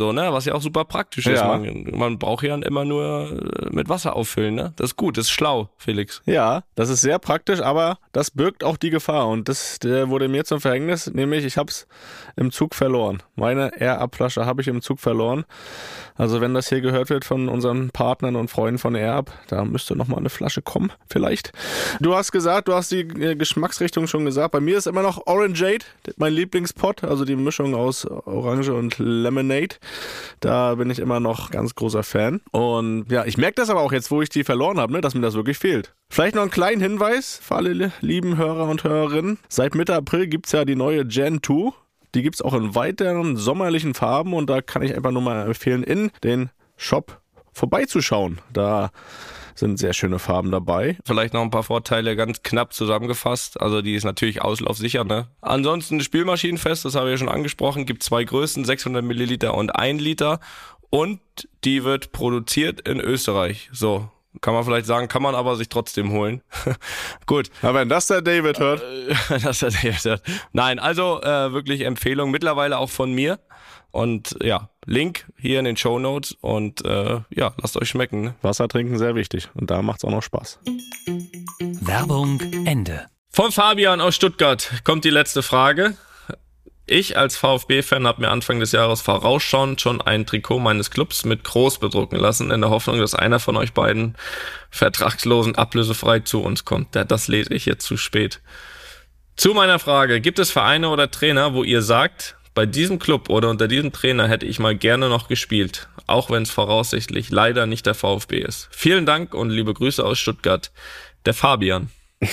so, ne? Was ja auch super praktisch ist. Ja. Man, man braucht ja immer nur mit Wasser auffüllen, ne? Das ist gut, das ist schlau, Felix. Ja, das ist sehr praktisch, aber das birgt auch die Gefahr und das der wurde mir zum Verhängnis, nämlich ich habe es im Zug verloren. Meine Air-Up-Flasche habe ich im Zug verloren. Also wenn das hier gehört wird von unseren Partnern und Freunden von Air-Up, da müsste nochmal eine Flasche kommen, vielleicht. Du hast gesagt, du hast die äh, Geschmacksrichtung schon gesagt. Bei mir ist immer noch Orangeade, mein Lieblingspot, also die Mischung aus Orange und Lemonade. Da bin ich immer noch ganz großer Fan. Und ja, ich merke das aber auch jetzt, wo ich die verloren habe, ne, dass mir das wirklich fehlt. Vielleicht noch einen kleinen Hinweis für alle lieben Hörer und Hörerinnen. Seit Mitte April gibt's ja die neue Gen zwei. Die gibt's auch in weiteren sommerlichen Farben und da kann ich einfach nur mal empfehlen, in den Shop vorbeizuschauen. Da sind sehr schöne Farben dabei. Vielleicht noch ein paar Vorteile ganz knapp zusammengefasst. Also die ist natürlich auslaufsicher, ne? Ansonsten Spülmaschinenfest, das habe ich ja schon angesprochen, gibt zwei Größen, sechshundert Milliliter und ein Liter. Und die wird produziert in Österreich. So. Kann man vielleicht sagen, kann man aber sich trotzdem holen. Gut. Aber wenn das der David hört. Äh, das der David hört. Nein, also äh, wirklich Empfehlung. Mittlerweile auch von mir. Und ja, Link hier in den Shownotes. Und äh, ja, lasst euch schmecken. Ne? Wasser trinken sehr wichtig. Und da macht's auch noch Spaß. Werbung Ende. Von Fabian aus Stuttgart kommt die letzte Frage. Ich als VfB-Fan habe mir Anfang des Jahres vorausschauend schon ein Trikot meines Clubs mit groß bedrucken lassen, in der Hoffnung, dass einer von euch beiden vertragslosen ablösefrei zu uns kommt. Das lese ich jetzt zu spät. Zu meiner Frage, gibt es Vereine oder Trainer, wo ihr sagt, bei diesem Club oder unter diesem Trainer hätte ich mal gerne noch gespielt, auch wenn es voraussichtlich leider nicht der VfB ist. Vielen Dank und liebe Grüße aus Stuttgart, der Fabian.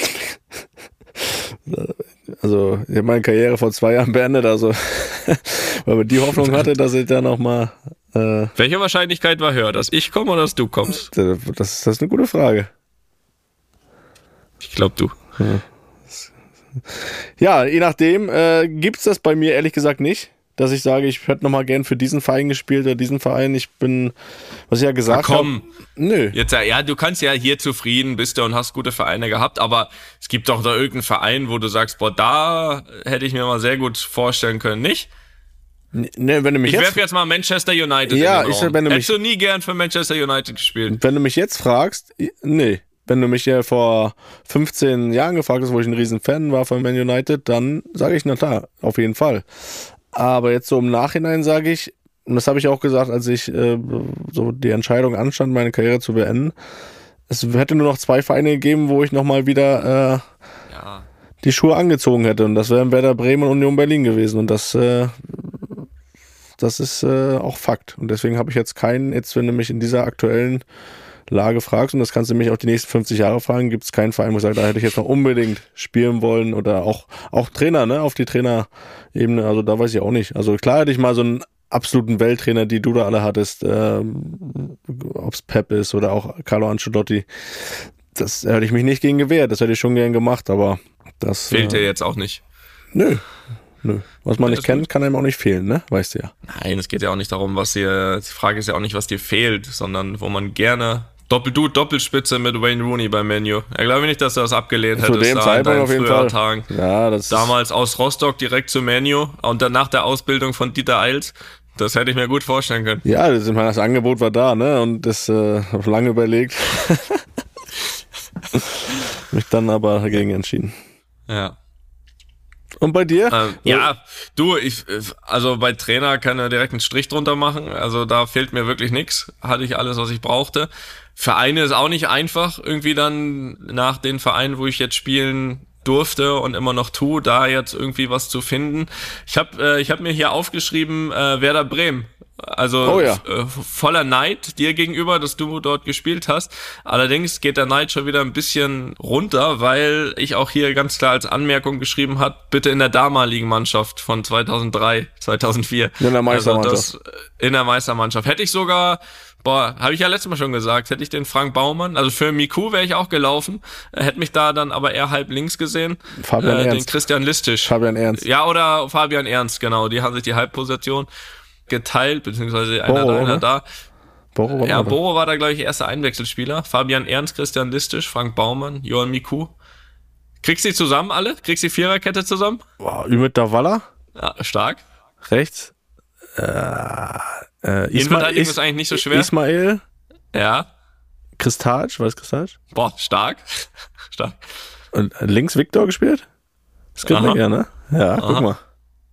Also, ich habe meine Karriere vor zwei Jahren beendet, also, weil man die Hoffnung hatte, dass ich da nochmal... Äh, Welche Wahrscheinlichkeit war höher, dass ich komme oder dass du kommst? Das, das ist eine gute Frage. Ich glaube, du. Ja, ja, je nachdem, äh, gibt's das bei mir ehrlich gesagt nicht, dass ich sage, ich hätte nochmal gern für diesen Verein gespielt oder diesen Verein. Ich bin, was ich ja gesagt habe. Komm, hab, nö. Jetzt, ja, du kannst ja hier zufrieden bist du und hast gute Vereine gehabt, aber es gibt doch da irgendeinen Verein, wo du sagst, boah, da hätte ich mir mal sehr gut vorstellen können, nicht? Ne, wenn du mich ich jetzt, werfe jetzt mal Manchester United ja, in den ich, wenn du mich, Hättest du nie gern für Manchester United gespielt? Wenn du mich jetzt fragst, nee. Wenn du mich ja vor fünfzehn Jahren gefragt hast, wo ich ein riesen Fan war von Man United, dann sage ich, na klar, auf jeden Fall. Aber jetzt so im Nachhinein sage ich, und das habe ich auch gesagt, als ich äh, so die Entscheidung anstand, meine Karriere zu beenden, es hätte nur noch zwei Vereine gegeben, wo ich nochmal wieder äh, ja. die Schuhe angezogen hätte. Und das wären Werder Bremen und Union Berlin gewesen. Und das, äh, das ist äh, auch Fakt. Und deswegen habe ich jetzt keinen, jetzt wenn du mich in dieser aktuellen Lage fragst, und das kannst du mich auch die nächsten fünfzig Jahre fragen, gibt es keinen Verein, wo ich sage, da hätte ich jetzt noch unbedingt spielen wollen oder auch, auch Trainer, ne, auf die Trainerebene, also da weiß ich auch nicht. Also klar hätte ich mal so einen absoluten Welttrainer, die du da alle hattest, ähm, ob es Pep ist oder auch Carlo Ancelotti, das hätte ich mich nicht gegen gewehrt, das hätte ich schon gern gemacht, aber das... Fehlt dir äh, jetzt auch nicht? Nö. Nö. Was man nicht kennt, kann einem auch nicht fehlen, ne? Weißt du ja. Nein, es geht ja auch nicht darum, was dir, die Frage ist ja auch nicht, was dir fehlt, sondern wo man gerne Doppel-Du, Doppelspitze mit Wayne Rooney beim Man U. Ich glaube nicht, dass du das abgelehnt zu hättest. Dem da Zeitpunkt auf jeden Fall. Tagen. Ja, das Damals aus Rostock direkt zu Man U und dann nach der Ausbildung von Dieter Eils. Das hätte ich mir gut vorstellen können. Ja, das, das Angebot war da, ne? Und das äh, habe lange überlegt. Mich dann aber dagegen entschieden. Ja. Und bei dir? Ähm, ja, du, ich, also bei Trainer kann er direkt einen Strich drunter machen. Also da fehlt mir wirklich nichts. Hatte ich alles, was ich brauchte. Vereine ist auch nicht einfach, irgendwie dann nach den Vereinen, wo ich jetzt spielen durfte und immer noch tue, da jetzt irgendwie was zu finden. Ich habe äh, ich hab mir hier aufgeschrieben, äh, Werder Bremen. Also oh ja. äh, voller Neid dir gegenüber, dass du dort gespielt hast. Allerdings geht der Neid schon wieder ein bisschen runter, weil ich auch hier ganz klar als Anmerkung geschrieben habe, bitte in der damaligen Mannschaft von zweitausenddrei, zweitausendvier. In der Meistermannschaft. Also das, in der Meistermannschaft. Hätte ich sogar, boah, habe ich ja letztes Mal schon gesagt, hätte ich den Frank Baumann, also für Miku wäre ich auch gelaufen, hätte mich da dann aber eher halb links gesehen. Fabian äh, Ernst. Den Christian Listisch. Fabian Ernst. Ja, oder Fabian Ernst, genau. Die haben sich die Halbposition geteilt, beziehungsweise einer Boro, da, einer ne? da. Boro war ja, da. Boro war da, glaube ich, erster Einwechselspieler. Fabian Ernst, Christian Listisch, Frank Baumann, Johann Miku. Kriegst du die zusammen alle? Kriegst du die Viererkette zusammen? Boah, Ümit Davala. Ja, stark. Rechts. Äh, Äh, Innenverteidigung Is- ist eigentlich nicht so schwer. Ismail Ja. Kristac, was ist Kristac? Boah, stark. stark. Und äh, links Viktor gespielt? Skripnik, ja, ne? Ja, Aha. guck mal.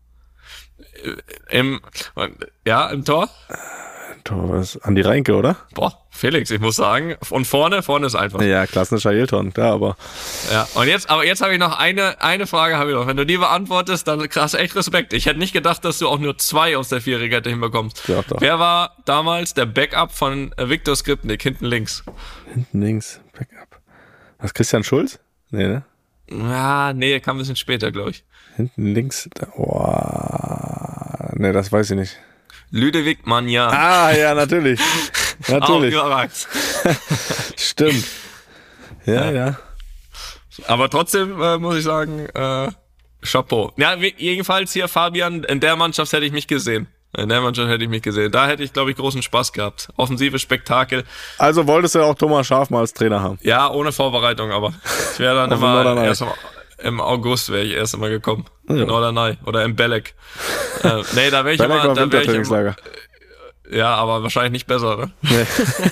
Im, ja, im Tor? Tor, was? Andi Reinke, oder? Boah, Felix, ich muss sagen, und vorne, vorne ist einfach. Ja, klassischer Ailton, da, aber. Ja, und jetzt, aber jetzt habe ich noch eine, eine Frage habe ich noch. Wenn du die beantwortest, dann krass, echt Respekt. Ich hätte nicht gedacht, dass du auch nur zwei aus der Viererkette hinbekommst. Ja, doch. Wer war damals der Backup von äh, Viktor Skripnik, hinten links? Hinten links, Backup. Was, Christian Schulz? Nee, ne? Ja, nee, kam ein bisschen später, glaube ich. Hinten links, da, oh, nee, das weiß ich nicht. Ludovic Magnan. Ah, ja, natürlich. Natürlich. Auch überragt. Stimmt. Ja, ja, ja. Aber trotzdem äh, muss ich sagen, äh, Chapeau. Ja, wie, jedenfalls hier, Fabian, in der Mannschaft hätte ich mich gesehen. In der Mannschaft hätte ich mich gesehen. Da hätte ich, glaube ich, großen Spaß gehabt. Offensives Spektakel. Also wolltest du auch Thomas Schaaf mal als Trainer haben? Ja, ohne Vorbereitung, aber ich wäre dann immer erst mal, im August wäre ich erst einmal gekommen. Ja. In Norderney oder im Belek. äh, nee, da wäre ich Belek immer, war da wäre ich Wintertrainingslager. Immer, ja, aber wahrscheinlich nicht besser, ne? Nee.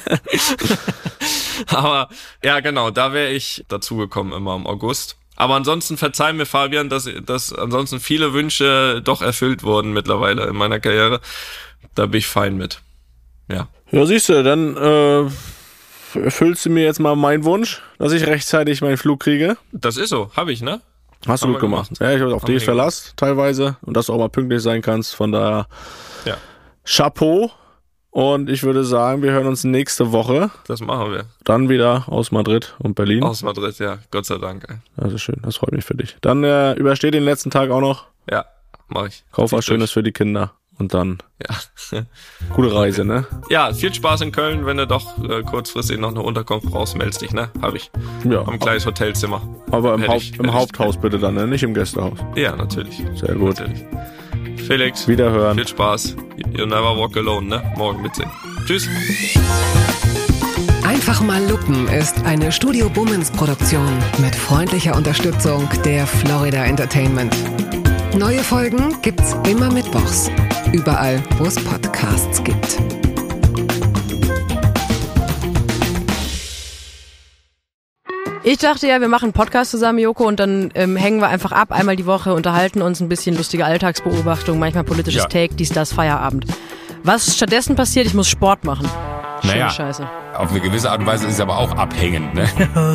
Aber ja, genau, da wäre ich dazugekommen immer im August. Aber ansonsten verzeih mir, Fabian, dass, dass ansonsten viele Wünsche doch erfüllt wurden mittlerweile in meiner Karriere. Da bin ich fein mit. Ja. Ja, siehst du, dann äh, erfüllst du mir jetzt mal meinen Wunsch, dass ich rechtzeitig meinen Flug kriege. Das ist so, habe ich, ne? Hast du gut gemacht. gemacht. Ja, ich habe auf dich Verlass teilweise und dass du auch mal pünktlich sein kannst. Von daher ja. Chapeau. Und ich würde sagen, wir hören uns nächste Woche. Das machen wir. Dann wieder aus Madrid und Berlin. Aus Madrid, ja. Gott sei Dank. Das ist schön. Das freut mich für dich. Dann äh, übersteh den letzten Tag auch noch. Ja, mach ich. Kauf was Schönes für die Kinder. Und dann ja. Gute Reise, ne? Ja, viel Spaß in Köln. Wenn du doch äh, kurzfristig noch eine Unterkunft brauchst, meldest dich, ne? Hab ich. Ja. Am kleines Hotelzimmer. Aber im, Haupt, ich, im Haupthaus bitte dann, ne? Nicht im Gästehaus. Ja, natürlich. Sehr gut. Natürlich. Felix. Wiederhören. Viel Spaß. You never walk alone, ne? Morgen mitsingen. Tschüss. Einfach mal lupen ist eine Studio Bummens Produktion mit freundlicher Unterstützung der Florida Entertainment. Neue Folgen gibt's immer mittwochs. Überall, wo es Podcasts gibt. Ich dachte ja, wir machen einen Podcast zusammen, Joko, und dann ähm, hängen wir einfach ab, einmal die Woche, unterhalten uns ein bisschen, lustige Alltagsbeobachtung, manchmal politisches ja. Take, dies, das, Feierabend. Was stattdessen passiert, ich muss Sport machen. Schöne naja, Scheiße. Auf eine gewisse Art und Weise ist es aber auch abhängend, ne?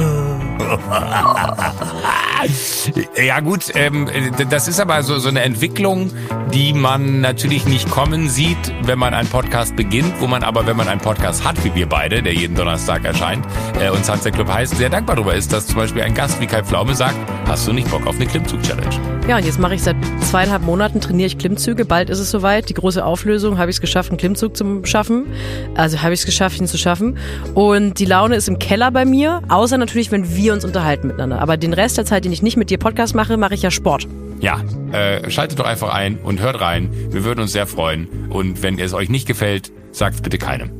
Ja gut, ähm, das ist aber so, so eine Entwicklung, die man natürlich nicht kommen sieht, wenn man einen Podcast beginnt, wo man aber, wenn man einen Podcast hat, wie wir beide, der jeden Donnerstag erscheint, äh, und Sunset Club heißt, sehr dankbar darüber ist, dass zum Beispiel ein Gast wie Kai Pflaume sagt, hast du nicht Bock auf eine Klimmzug-Challenge? Ja, und jetzt mache ich seit zweieinhalb Monaten, trainiere ich Klimmzüge, bald ist es soweit, die große Auflösung, habe ich es geschafft, einen Klimmzug zu schaffen, also habe ich es geschafft, ihn zu schaffen, und die Laune ist im Keller bei mir, außer natürlich, wenn wir uns unterhalten miteinander, aber den Rest der Zeit, den ich nicht mit dir Podcast mache, mache ich ja Sport. Ja, äh, schaltet doch einfach ein und hört rein, wir würden uns sehr freuen, und wenn es euch nicht gefällt, sagt bitte keinem.